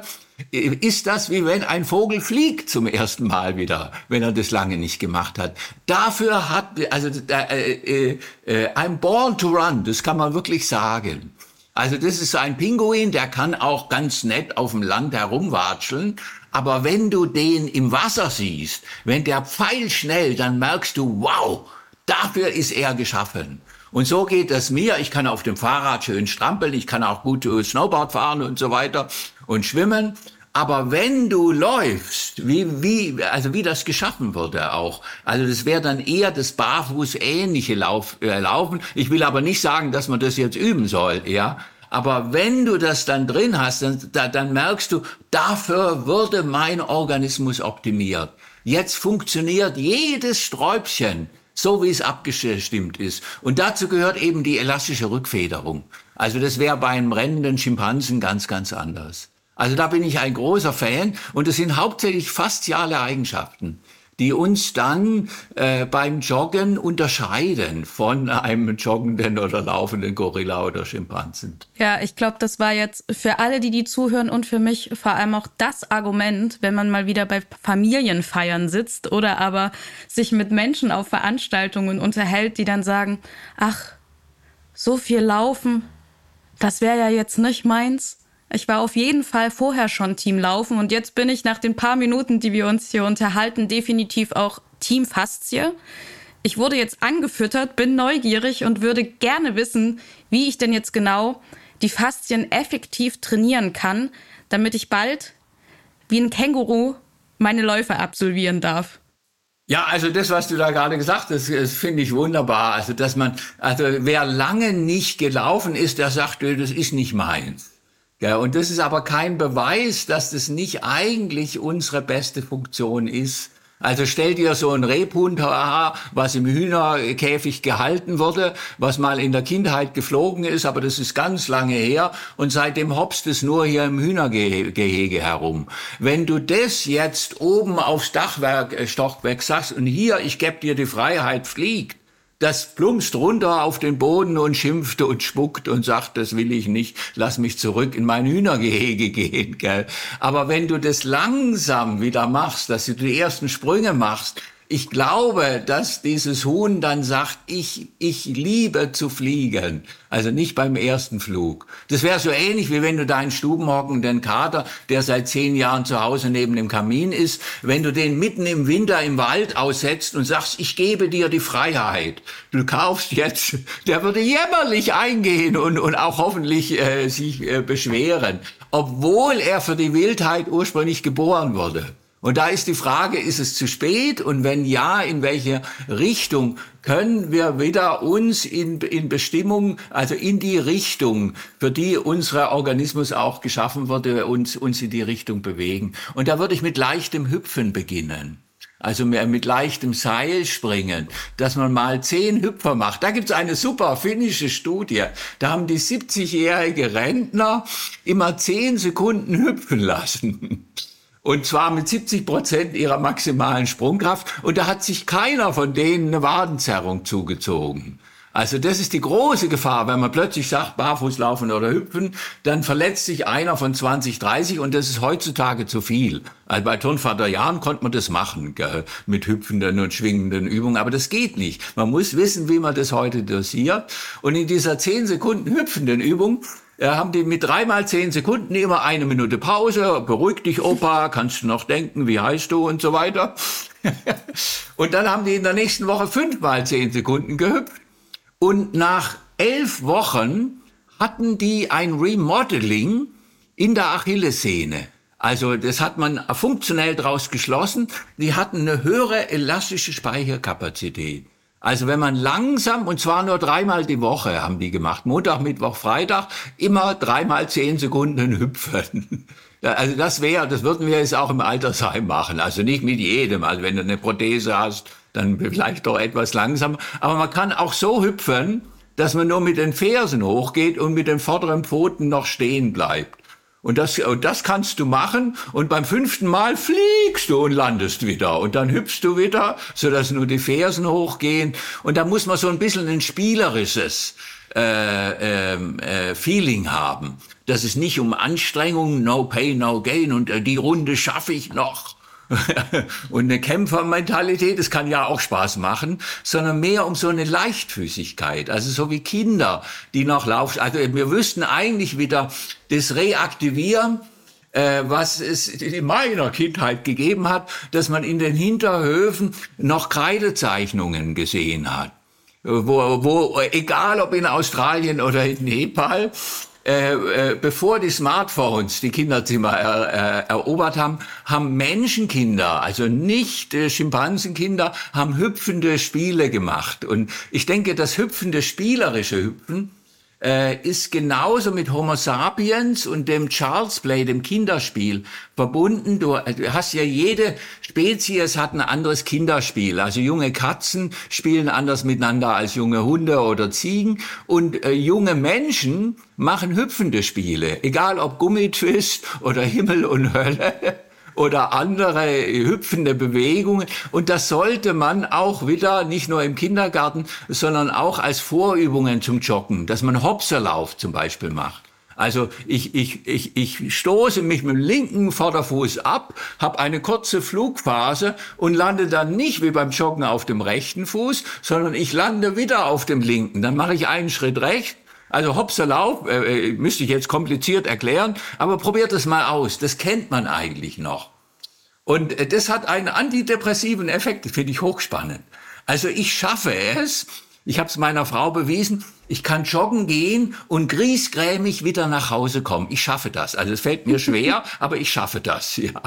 ist das wie wenn ein Vogel fliegt zum ersten Mal wieder, wenn er das lange nicht gemacht hat. Dafür hat, also äh, äh, äh, I'm born to run, das kann man wirklich sagen. Also das ist so ein Pinguin, der kann auch ganz nett auf dem Land herumwatscheln. Aber wenn du den im Wasser siehst, wenn der Pfeil schnell, dann merkst du, wow, dafür ist er geschaffen. Und so geht es mir. Ich kann auf dem Fahrrad schön strampeln, ich kann auch gut Snowboard fahren und so weiter und schwimmen. Aber wenn du läufst, wie, wie, also wie das geschaffen wurde auch, also das wäre dann eher das barfußähnliche Lauf, äh, Laufen. Ich will aber nicht sagen, dass man das jetzt üben soll, ja. Aber wenn du das dann drin hast, dann, dann merkst du, dafür wurde mein Organismus optimiert. Jetzt funktioniert jedes Sträubchen so, wie es abgestimmt ist. Und dazu gehört eben die elastische Rückfederung. Also das wäre bei einem rennenden Schimpansen ganz, ganz anders. Also da bin ich ein großer Fan. Und es sind hauptsächlich fasziale Eigenschaften, die uns dann äh, beim Joggen unterscheiden von einem joggenden oder laufenden Gorilla oder Schimpansen. Ja, ich glaube, das war jetzt für alle, die die zuhören und für mich vor allem auch das Argument, wenn man mal wieder bei Familienfeiern sitzt oder aber sich mit Menschen auf Veranstaltungen unterhält, die dann sagen, ach, so viel laufen, das wäre ja jetzt nicht meins. Ich war auf jeden Fall vorher schon Team Laufen und jetzt bin ich nach den paar Minuten, die wir uns hier unterhalten, definitiv auch Team Faszie. Ich wurde jetzt angefüttert, bin neugierig und würde gerne wissen, wie ich denn jetzt genau die Faszien effektiv trainieren kann, damit ich bald wie ein Känguru meine Läufe absolvieren darf. Ja, also das, was du da gerade gesagt hast, das finde ich wunderbar. Also, dass man, also wer lange nicht gelaufen ist, der sagt, das ist nicht meins. Ja, und das ist aber kein Beweis, dass das nicht eigentlich unsere beste Funktion ist. Also stell dir so ein Rebhuhn vor, was im Hühnerkäfig gehalten wurde, was mal in der Kindheit geflogen ist, aber das ist ganz lange her und seitdem hopst es nur hier im Hühnergehege herum. Wenn du das jetzt oben aufs Dachwerk, äh, Stockwerk sagst und hier, ich gebe dir die Freiheit, fliegt, das plumpst runter auf den Boden und schimpft und spuckt und sagt, das will ich nicht, lass mich zurück in mein Hühnergehege gehen, gell. Aber wenn du das langsam wieder machst, dass du die ersten Sprünge machst, ich glaube, dass dieses Huhn dann sagt, ich, ich liebe zu fliegen. Also nicht beim ersten Flug. Das wäre so ähnlich, wie wenn du deinen stubenhockenden Kater, der seit zehn Jahren zu Hause neben dem Kamin ist, wenn du den mitten im Winter im Wald aussetzt und sagst, ich gebe dir die Freiheit. Du kaufst jetzt, der würde jämmerlich eingehen und, und auch hoffentlich äh, sich äh, beschweren, obwohl er für die Wildheit ursprünglich geboren wurde. Und da ist die Frage, ist es zu spät? Und wenn ja, in welche Richtung können wir wieder uns in, in Bestimmung, also in die Richtung, für die unser Organismus auch geschaffen wurde, uns, uns in die Richtung bewegen? Und da würde ich mit leichtem Hüpfen beginnen. Also mit leichtem Seilspringen, dass man mal zehn Hüpfer macht. Da gibt's eine super finnische Studie. Da haben die siebzigjährige Rentner immer zehn Sekunden hüpfen lassen. Und zwar mit siebzig Prozent ihrer maximalen Sprungkraft. Und da hat sich keiner von denen eine Wadenzerrung zugezogen. Also das ist die große Gefahr, wenn man plötzlich sagt, barfuß laufen oder hüpfen, dann verletzt sich einer von zwanzig, dreißig und das ist heutzutage zu viel. Also bei Turnvater Jan konnte man das machen, gell, mit hüpfenden und schwingenden Übungen, aber das geht nicht. Man muss wissen, wie man das heute dosiert. Und in dieser zehn Sekunden hüpfenden Übung äh, haben die mit dreimal zehn Sekunden immer eine Minute Pause. Beruhig dich, Opa, kannst du noch denken, wie heißt du und so weiter. Und dann haben die in der nächsten Woche fünfmal zehn Sekunden gehüpft. Und nach elf Wochen hatten die ein Remodeling in der Achillessehne. Also das hat man funktionell daraus geschlossen. Die hatten eine höhere elastische Speicherkapazität. Also wenn man langsam, und zwar nur dreimal die Woche haben die gemacht, Montag, Mittwoch, Freitag, immer dreimal zehn Sekunden hüpfen. Also das wäre, das würden wir jetzt auch im Altersheim machen. Also nicht mit jedem. Also wenn du eine Prothese hast, dann vielleicht doch etwas langsam. Aber man kann auch so hüpfen, dass man nur mit den Fersen hochgeht und mit den vorderen Pfoten noch stehen bleibt. Und das, und das kannst du machen. Und beim fünften Mal fliegst du und landest wieder. Und dann hüpfst du wieder, sodass nur die Fersen hochgehen. Und da muss man so ein bisschen ein spielerisches äh, äh, Feeling haben. Dass es nicht um Anstrengung, no pain, no gain und äh, die Runde schaffe ich noch. Und eine Kämpfermentalität, das kann ja auch Spaß machen, sondern mehr um so eine Leichtfüßigkeit, also so wie Kinder, die noch laufen. Also wir wüssten eigentlich wieder das Reaktivieren, äh, was es in meiner Kindheit gegeben hat, dass man in den Hinterhöfen noch Kreidezeichnungen gesehen hat. Wo, wo, egal ob in Australien oder in Nepal, Äh, äh, bevor die Smartphones die Kinderzimmer er, äh, erobert haben, haben Menschenkinder, also nicht äh, Schimpansenkinder, haben hüpfende Spiele gemacht. Und ich denke, das hüpfende, spielerische Hüpfen äh, ist genauso mit Homo sapiens und dem Child's Play, dem Kinderspiel, verbunden. Du, du hast ja, jede Spezies hat ein anderes Kinderspiel. Also junge Katzen spielen anders miteinander als junge Hunde oder Ziegen. Und äh, junge Menschen machen hüpfende Spiele. Egal ob Gummitwist oder Himmel und Hölle oder andere hüpfende Bewegungen. Und das sollte man auch wieder, nicht nur im Kindergarten, sondern auch als Vorübungen zum Joggen, dass man Hopserlauf zum Beispiel macht. Also ich, ich, ich, ich stoße mich mit dem linken Vorderfuß ab, habe eine kurze Flugphase und lande dann nicht wie beim Joggen auf dem rechten Fuß, sondern ich lande wieder auf dem linken. Dann mache ich einen Schritt rechts. Also Hopserlauf, äh, müsste ich jetzt kompliziert erklären, aber probiert es mal aus. Das kennt man eigentlich noch. Und äh, das hat einen antidepressiven Effekt, das finde ich hochspannend. Also ich schaffe es, ich habe es meiner Frau bewiesen, ich kann joggen gehen und griesgrämig wieder nach Hause kommen. Ich schaffe das. Also es fällt mir schwer, aber ich schaffe das, ja.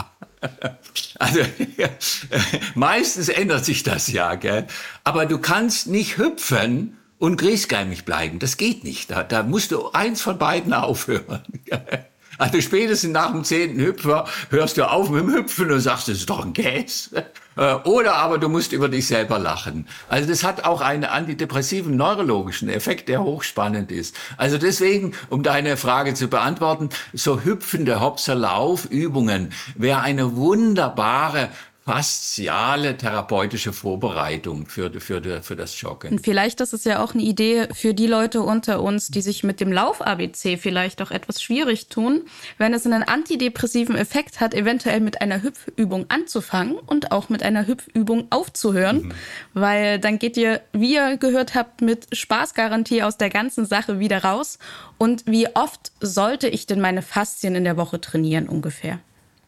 Also ja, meistens ändert sich das ja, gell? Aber du kannst nicht hüpfen und griesgrämig bleiben. Das geht nicht. Da, da musst du eins von beiden aufhören. Also spätestens nach dem zehnten Hüpfer hörst du auf mit dem Hüpfen und sagst, das ist doch ein Käse. Oder aber du musst über dich selber lachen. Also das hat auch einen antidepressiven neurologischen Effekt, der hochspannend ist. Also deswegen, um deine Frage zu beantworten, so hüpfende Hopserlaufübungen wäre eine wunderbare fasziale therapeutische Vorbereitung für, für, für das Joggen. Und vielleicht ist es ja auch eine Idee für die Leute unter uns, die sich mit dem Lauf-A B C vielleicht auch etwas schwierig tun, wenn es einen antidepressiven Effekt hat, eventuell mit einer Hüpfübung anzufangen und auch mit einer Hüpfübung aufzuhören, mhm. weil dann geht ihr, wie ihr gehört habt, mit Spaßgarantie aus der ganzen Sache wieder raus. Und wie oft sollte ich denn meine Faszien in der Woche trainieren ungefähr?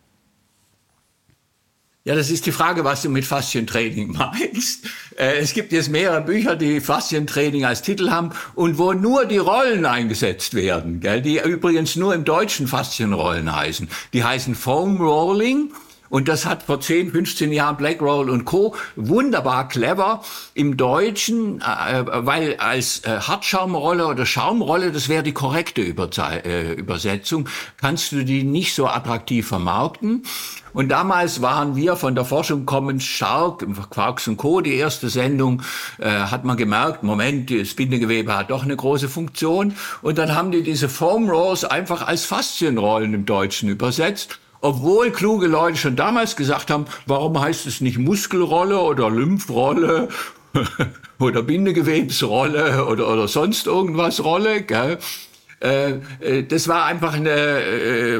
Ja, das ist die Frage, was du mit Faszientraining meinst. Äh, es gibt jetzt mehrere Bücher, die Faszientraining als Titel haben und wo nur die Rollen eingesetzt werden, gell? Die übrigens nur im Deutschen Faszienrollen heißen. Die heißen Foam Rolling. Und das hat vor zehn, fünfzehn Jahren Blackroll und Co. wunderbar clever im Deutschen, äh, weil als äh, Hartschaumrolle oder Schaumrolle, das wäre die korrekte Überze- äh, Übersetzung, kannst du die nicht so attraktiv vermarkten. Und damals waren wir von der Forschung kommend stark, Quarks und Co., die erste Sendung, äh, hat man gemerkt, Moment, das Bindegewebe hat doch eine große Funktion. Und dann haben die diese Foam Rolls einfach als Faszienrollen im Deutschen übersetzt. Obwohl kluge Leute schon damals gesagt haben, warum heißt es nicht Muskelrolle oder Lymphrolle oder Bindegewebsrolle oder, oder sonst irgendwas Rolle, gell? Äh, das war einfach eine äh,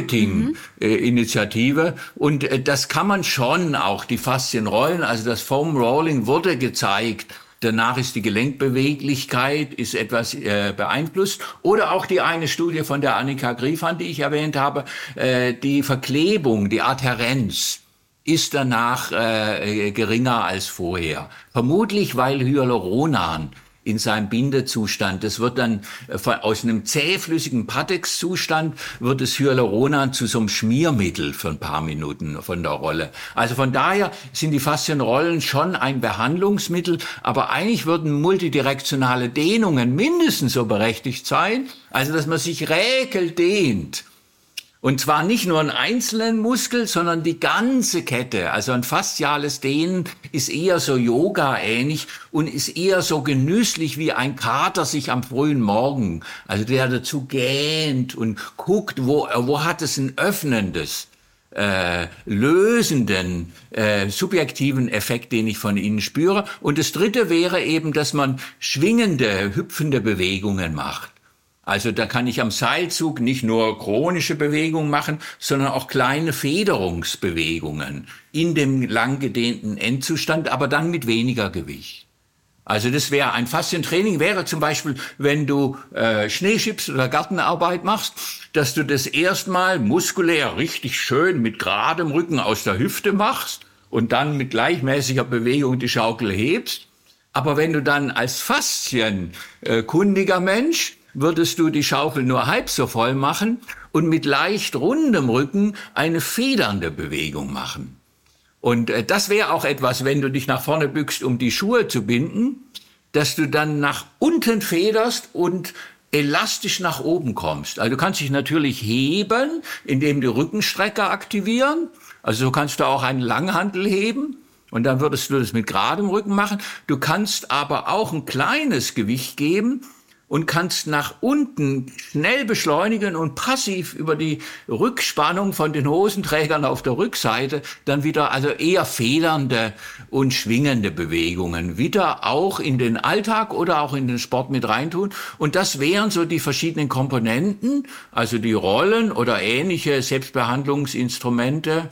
Marketing-Initiative mhm. und äh, das kann man schon auch, die Faszienrollen, also das Foam Rolling wurde gezeigt. Danach ist die Gelenkbeweglichkeit ist etwas äh, beeinflusst. Oder auch die eine Studie von der Annika Griefan, die ich erwähnt habe, äh, die Verklebung, die Adhärenz ist danach äh, geringer als vorher. Vermutlich, weil Hyaluronan in seinem Bindezustand, das wird dann von, aus einem zähflüssigen Patex-Zustand wird das Hyaluronan zu so einem Schmiermittel für ein paar Minuten von der Rolle. Also von daher sind die Faszienrollen schon ein Behandlungsmittel, aber eigentlich würden multidirektionale Dehnungen mindestens so berechtigt sein, also dass man sich räkel dehnt. Und zwar nicht nur einen einzelnen Muskel, sondern die ganze Kette. Also ein fasziales Dehnen ist eher so Yoga-ähnlich und ist eher so genüsslich wie ein Kater sich am frühen Morgen. Also der dazu gähnt und guckt, wo, wo hat es ein öffnendes, äh, lösenden, äh, subjektiven Effekt, den ich von Ihnen spüre. Und das Dritte wäre eben, dass man schwingende, hüpfende Bewegungen macht. Also da kann ich am Seilzug nicht nur chronische Bewegungen machen, sondern auch kleine Federungsbewegungen in dem lang gedehnten Endzustand, aber dann mit weniger Gewicht. Also das wäre ein Faszientraining, wäre zum Beispiel, wenn du äh, Schneeschips oder Gartenarbeit machst, dass du das erstmal muskulär richtig schön mit geradem Rücken aus der Hüfte machst und dann mit gleichmäßiger Bewegung die Schaukel hebst. Aber wenn du dann als faszienkundiger Mensch würdest du die Schaukel nur halb so voll machen und mit leicht rundem Rücken eine federnde Bewegung machen. Und äh, das wäre auch etwas, wenn du dich nach vorne bückst, um die Schuhe zu binden, dass du dann nach unten federst und elastisch nach oben kommst. Also du kannst dich natürlich heben, indem die Rückenstrecker aktivieren. Also so kannst du auch einen Langhantel heben. Und dann würdest du das mit geradem Rücken machen. Du kannst aber auch ein kleines Gewicht geben und kannst nach unten schnell beschleunigen und passiv über die Rückspannung von den Hosenträgern auf der Rückseite dann wieder also eher federnde und schwingende Bewegungen wieder auch in den Alltag oder auch in den Sport mit reintun. Und das wären so die verschiedenen Komponenten, also die Rollen oder ähnliche Selbstbehandlungsinstrumente,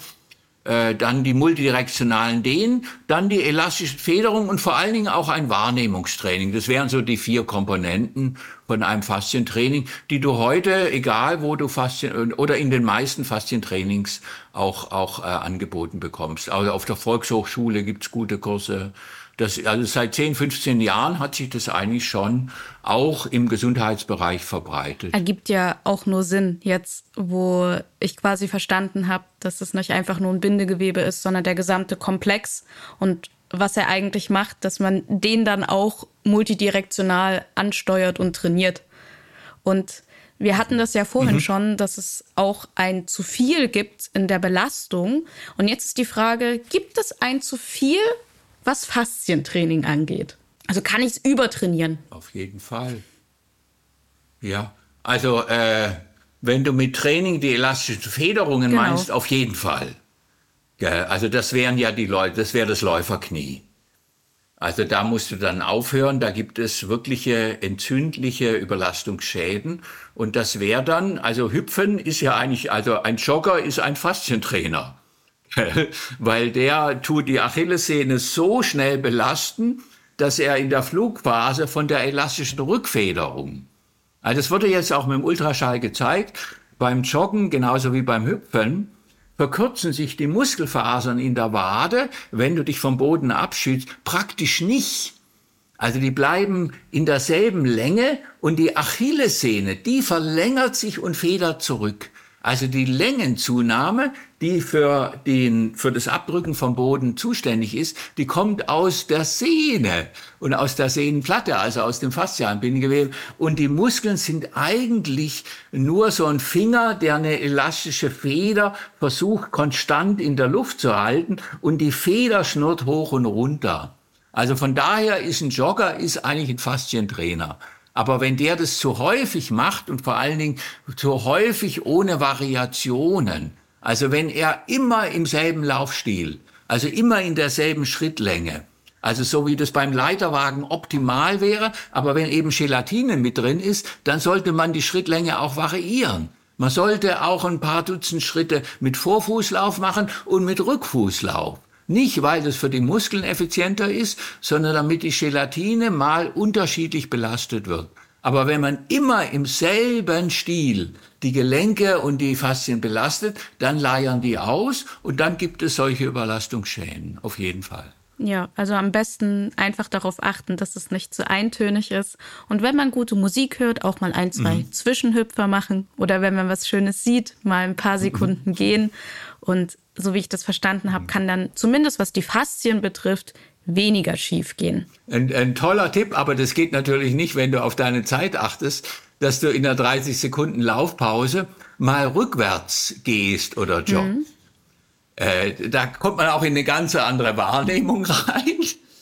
dann die multidirektionalen Dehnen, dann die elastische Federung und vor allen Dingen auch ein Wahrnehmungstraining. Das wären so die vier Komponenten von einem Faszientraining, die du heute, egal wo du Faszien oder in den meisten Faszientrainings auch auch äh, angeboten bekommst. Also auf der Volkshochschule gibt's gute Kurse. Das, also seit zehn, fünfzehn Jahren hat sich das eigentlich schon auch im Gesundheitsbereich verbreitet. Ergibt ja auch nur Sinn jetzt, wo ich quasi verstanden habe, dass es nicht einfach nur ein Bindegewebe ist, sondern der gesamte Komplex. Und was er eigentlich macht, dass man den dann auch multidirektional ansteuert und trainiert. Und Wir hatten das ja vorhin Mhm. schon, dass es auch ein zu viel gibt in der Belastung. Und jetzt ist die Frage, gibt es ein zu viel, was Faszientraining angeht? Also kann ich es übertrainieren? Auf jeden Fall. Ja, also äh, wenn du mit Training die elastischen Federungen Genau. meinst, auf jeden Fall. Gell? Also das wären ja die Leute, das wäre das Läuferknie. Also da musst du dann aufhören, da gibt es wirkliche entzündliche Überlastungsschäden und das wäre dann, also Hüpfen ist ja eigentlich, also ein Jogger ist ein Faszientrainer, weil der tut die Achillessehne so schnell belasten, dass er in der Flugphase von der elastischen Rückfederung, also das wurde jetzt auch mit dem Ultraschall gezeigt, beim Joggen genauso wie beim Hüpfen, verkürzen sich die Muskelfasern in der Wade, wenn du dich vom Boden abschützt, praktisch nicht. Also die bleiben in derselben Länge und die Achillessehne, die verlängert sich und federt zurück. Also die Längenzunahme, die für, den, für das Abdrücken vom Boden zuständig ist, die kommt aus der Sehne und aus der Sehnenplatte, also aus dem faszialen Bindegewebe. Und die Muskeln sind eigentlich nur so ein Finger, der eine elastische Feder versucht, konstant in der Luft zu halten. Und die Feder schnurrt hoch und runter. Also von daher ist ein Jogger ist eigentlich ein Faszientrainer. Aber wenn der das zu häufig macht und vor allen Dingen zu häufig ohne Variationen, also wenn er immer im selben Laufstil, also immer in derselben Schrittlänge, also so wie das beim Leiterwagen optimal wäre, aber wenn eben Gelatine mit drin ist, dann sollte man die Schrittlänge auch variieren. Man sollte auch ein paar Dutzend Schritte mit Vorfußlauf machen und mit Rückfußlauf. Nicht, weil das für die Muskeln effizienter ist, sondern damit die Gelatine mal unterschiedlich belastet wird. Aber wenn man immer im selben Stil die Gelenke und die Faszien belastet, dann leiern die aus und dann gibt es solche Überlastungsschäden, auf jeden Fall. Ja, also am besten einfach darauf achten, dass es nicht zu eintönig ist. Und wenn man gute Musik hört, auch mal ein, zwei mhm. Zwischenhüpfer machen. Oder wenn man was Schönes sieht, mal ein paar Sekunden mhm. gehen. Und so wie ich das verstanden habe, kann dann zumindest was die Faszien betrifft, weniger schief gehen. Ein, ein toller Tipp, aber das geht natürlich nicht, wenn du auf deine Zeit achtest, dass du in der dreißig Sekunden Laufpause mal rückwärts gehst oder joggst. Mhm. Äh, da kommt man auch in eine ganz andere Wahrnehmung rein.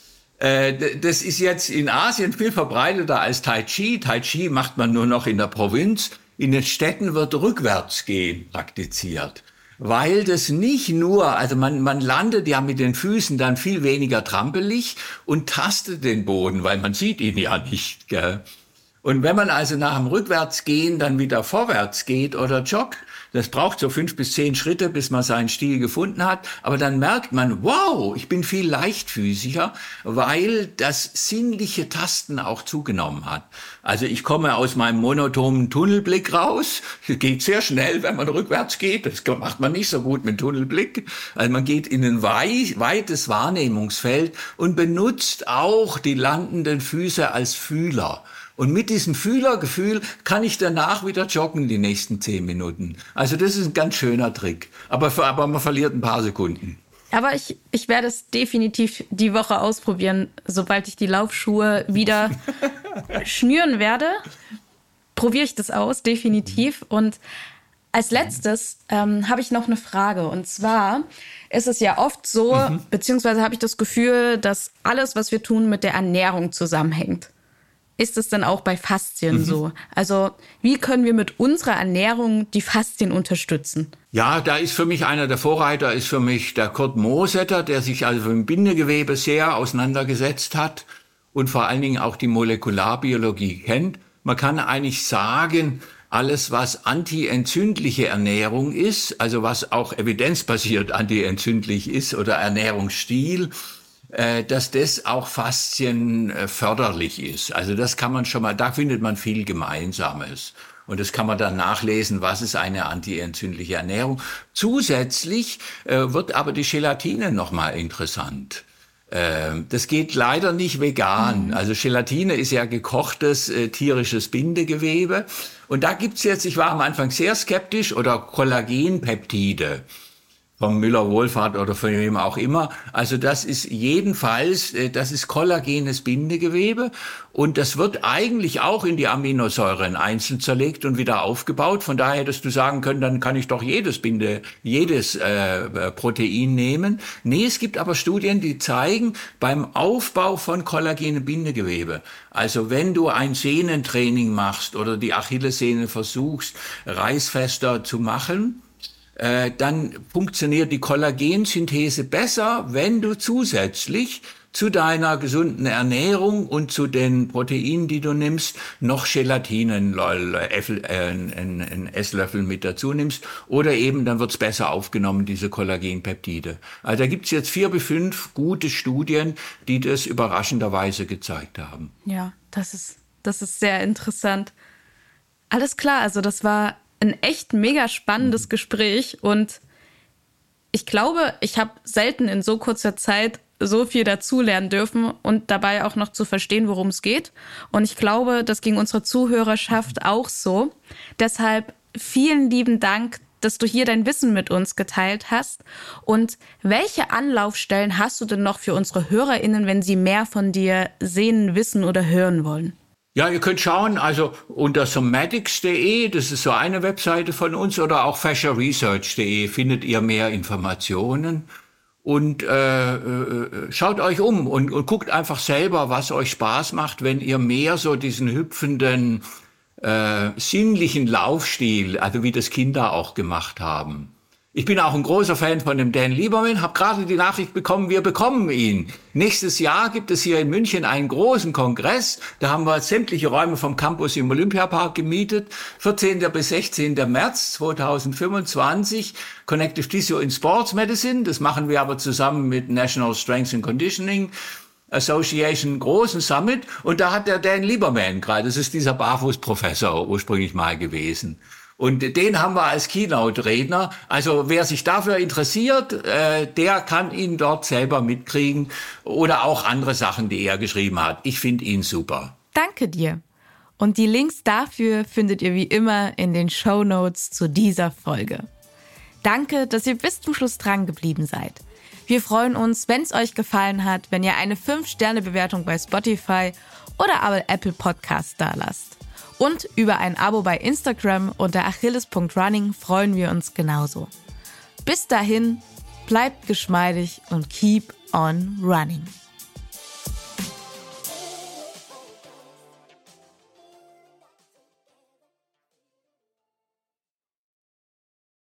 Äh, das ist jetzt in Asien viel verbreiteter als Tai Chi. Tai Chi macht man nur noch in der Provinz. In den Städten wird Rückwärtsgehen praktiziert. Weil das nicht nur, also man, man landet ja mit den Füßen dann viel weniger trampelig und tastet den Boden, weil man sieht ihn ja nicht, gell? Und wenn man also nach dem Rückwärtsgehen dann wieder vorwärts geht oder joggt, das braucht so fünf bis zehn Schritte, bis man seinen Stil gefunden hat. Aber dann merkt man, wow, ich bin viel leichtfüßiger, weil das sinnliche Tasten auch zugenommen hat. Also ich komme aus meinem monotonen Tunnelblick raus. Das geht sehr schnell, wenn man rückwärts geht. Das macht man nicht so gut mit Tunnelblick. Also man geht in ein wei- weites Wahrnehmungsfeld und benutzt auch die landenden Füße als Fühler. Und mit diesem Fühlergefühl kann ich danach wieder joggen die nächsten zehn Minuten. Also das ist ein ganz schöner Trick. Aber, aber man verliert ein paar Sekunden. Aber ich, ich werde es definitiv die Woche ausprobieren, sobald ich die Laufschuhe wieder schnüren werde. Probiere ich das aus, definitiv. Und als letztes ähm, habe ich noch eine Frage. Und zwar ist es ja oft so, mhm. beziehungsweise habe ich das Gefühl, dass alles, was wir tun, mit der Ernährung zusammenhängt. Ist es dann auch bei Faszien mhm. so? Also wie können wir mit unserer Ernährung die Faszien unterstützen? Ja, da ist für mich einer der Vorreiter, ist für mich der Kurt Mosetter, der sich also mit dem Bindegewebe sehr auseinandergesetzt hat und vor allen Dingen auch die Molekularbiologie kennt. Man kann eigentlich sagen, alles, was antientzündliche Ernährung ist, also was auch evidenzbasiert antientzündlich ist oder Ernährungsstil, dass das auch faszienförderlich ist. Also das kann man schon mal, da findet man viel Gemeinsames. Und das kann man dann nachlesen, was ist eine antientzündliche Ernährung. Zusätzlich äh, wird aber die Gelatine nochmal interessant. Äh, das geht leider nicht vegan. Mhm. Also Gelatine ist ja gekochtes äh, tierisches vom Müller-Wohlfahrt oder von wem auch immer. Also das ist jedenfalls, das ist kollagenes Bindegewebe und das wird eigentlich auch in die Aminosäuren einzeln zerlegt und wieder aufgebaut. Von daher hättest du sagen können, dann kann ich doch jedes Binde, jedes äh, Protein nehmen. Nee, es gibt aber Studien, die zeigen, beim Aufbau von kollagenem Bindegewebe, also wenn du ein Sehnentraining machst oder die Achillessehne versuchst, reißfester zu machen, Äh, dann funktioniert die Kollagensynthese besser, wenn du zusätzlich zu deiner gesunden Ernährung und zu den Proteinen, die du nimmst, noch Gelatine, einen Esslöffel mit dazu nimmst. Oder eben, dann wird's besser aufgenommen, diese Kollagenpeptide. Also da gibt's jetzt vier bis fünf gute Studien, die das überraschenderweise gezeigt haben. Ja, das ist, das ist sehr interessant. Alles klar, also das war ein echt mega spannendes Gespräch und ich glaube, ich habe selten in so kurzer Zeit so viel dazulernen dürfen und dabei auch noch zu verstehen, worum es geht. Und ich glaube, das ging unserer Zuhörerschaft auch so. Deshalb vielen lieben Dank, dass du hier dein Wissen mit uns geteilt hast. Und welche Anlaufstellen hast du denn noch für unsere HörerInnen, wenn sie mehr von dir sehen, wissen oder hören wollen? Ja, ihr könnt schauen, also unter somatics punkt de, das ist so eine Webseite von uns, oder auch fascia research punkt de findet ihr mehr Informationen. Und äh, äh, schaut euch um und, und guckt einfach selber, was euch Spaß macht, wenn ihr mehr so diesen hüpfenden, äh, sinnlichen Laufstil, also wie das Kinder auch gemacht haben. Ich bin auch ein großer Fan von dem Dan Lieberman, habe gerade die Nachricht bekommen, wir bekommen ihn. Nächstes Jahr gibt es hier in München einen großen Kongress. Da haben wir sämtliche Räume vom Campus im Olympiapark gemietet. vierzehnten bis sechzehnten März zweitausendfünfundzwanzig. Connective Tissue in Sports Medicine. Das machen wir aber zusammen mit National Strength and Conditioning Association, großen Summit. Und da hat der Dan Lieberman gerade, das ist dieser Barfußprofessor ursprünglich mal gewesen. Und den haben wir als Keynote-Redner. Also wer sich dafür interessiert, äh, der kann ihn dort selber mitkriegen. Oder auch andere Sachen, die er geschrieben hat. Ich finde ihn super. Danke dir. Und die Links dafür findet ihr wie immer in den Shownotes zu dieser Folge. Danke, dass ihr bis zum Schluss dran geblieben seid. Wir freuen uns, wenn es euch gefallen hat, wenn ihr eine fünf Sterne Bewertung bei Spotify oder aber Apple Podcasts dalasst. Und über ein Abo bei Instagram unter achilles punkt running freuen wir uns genauso. Bis dahin, bleibt geschmeidig und keep on running.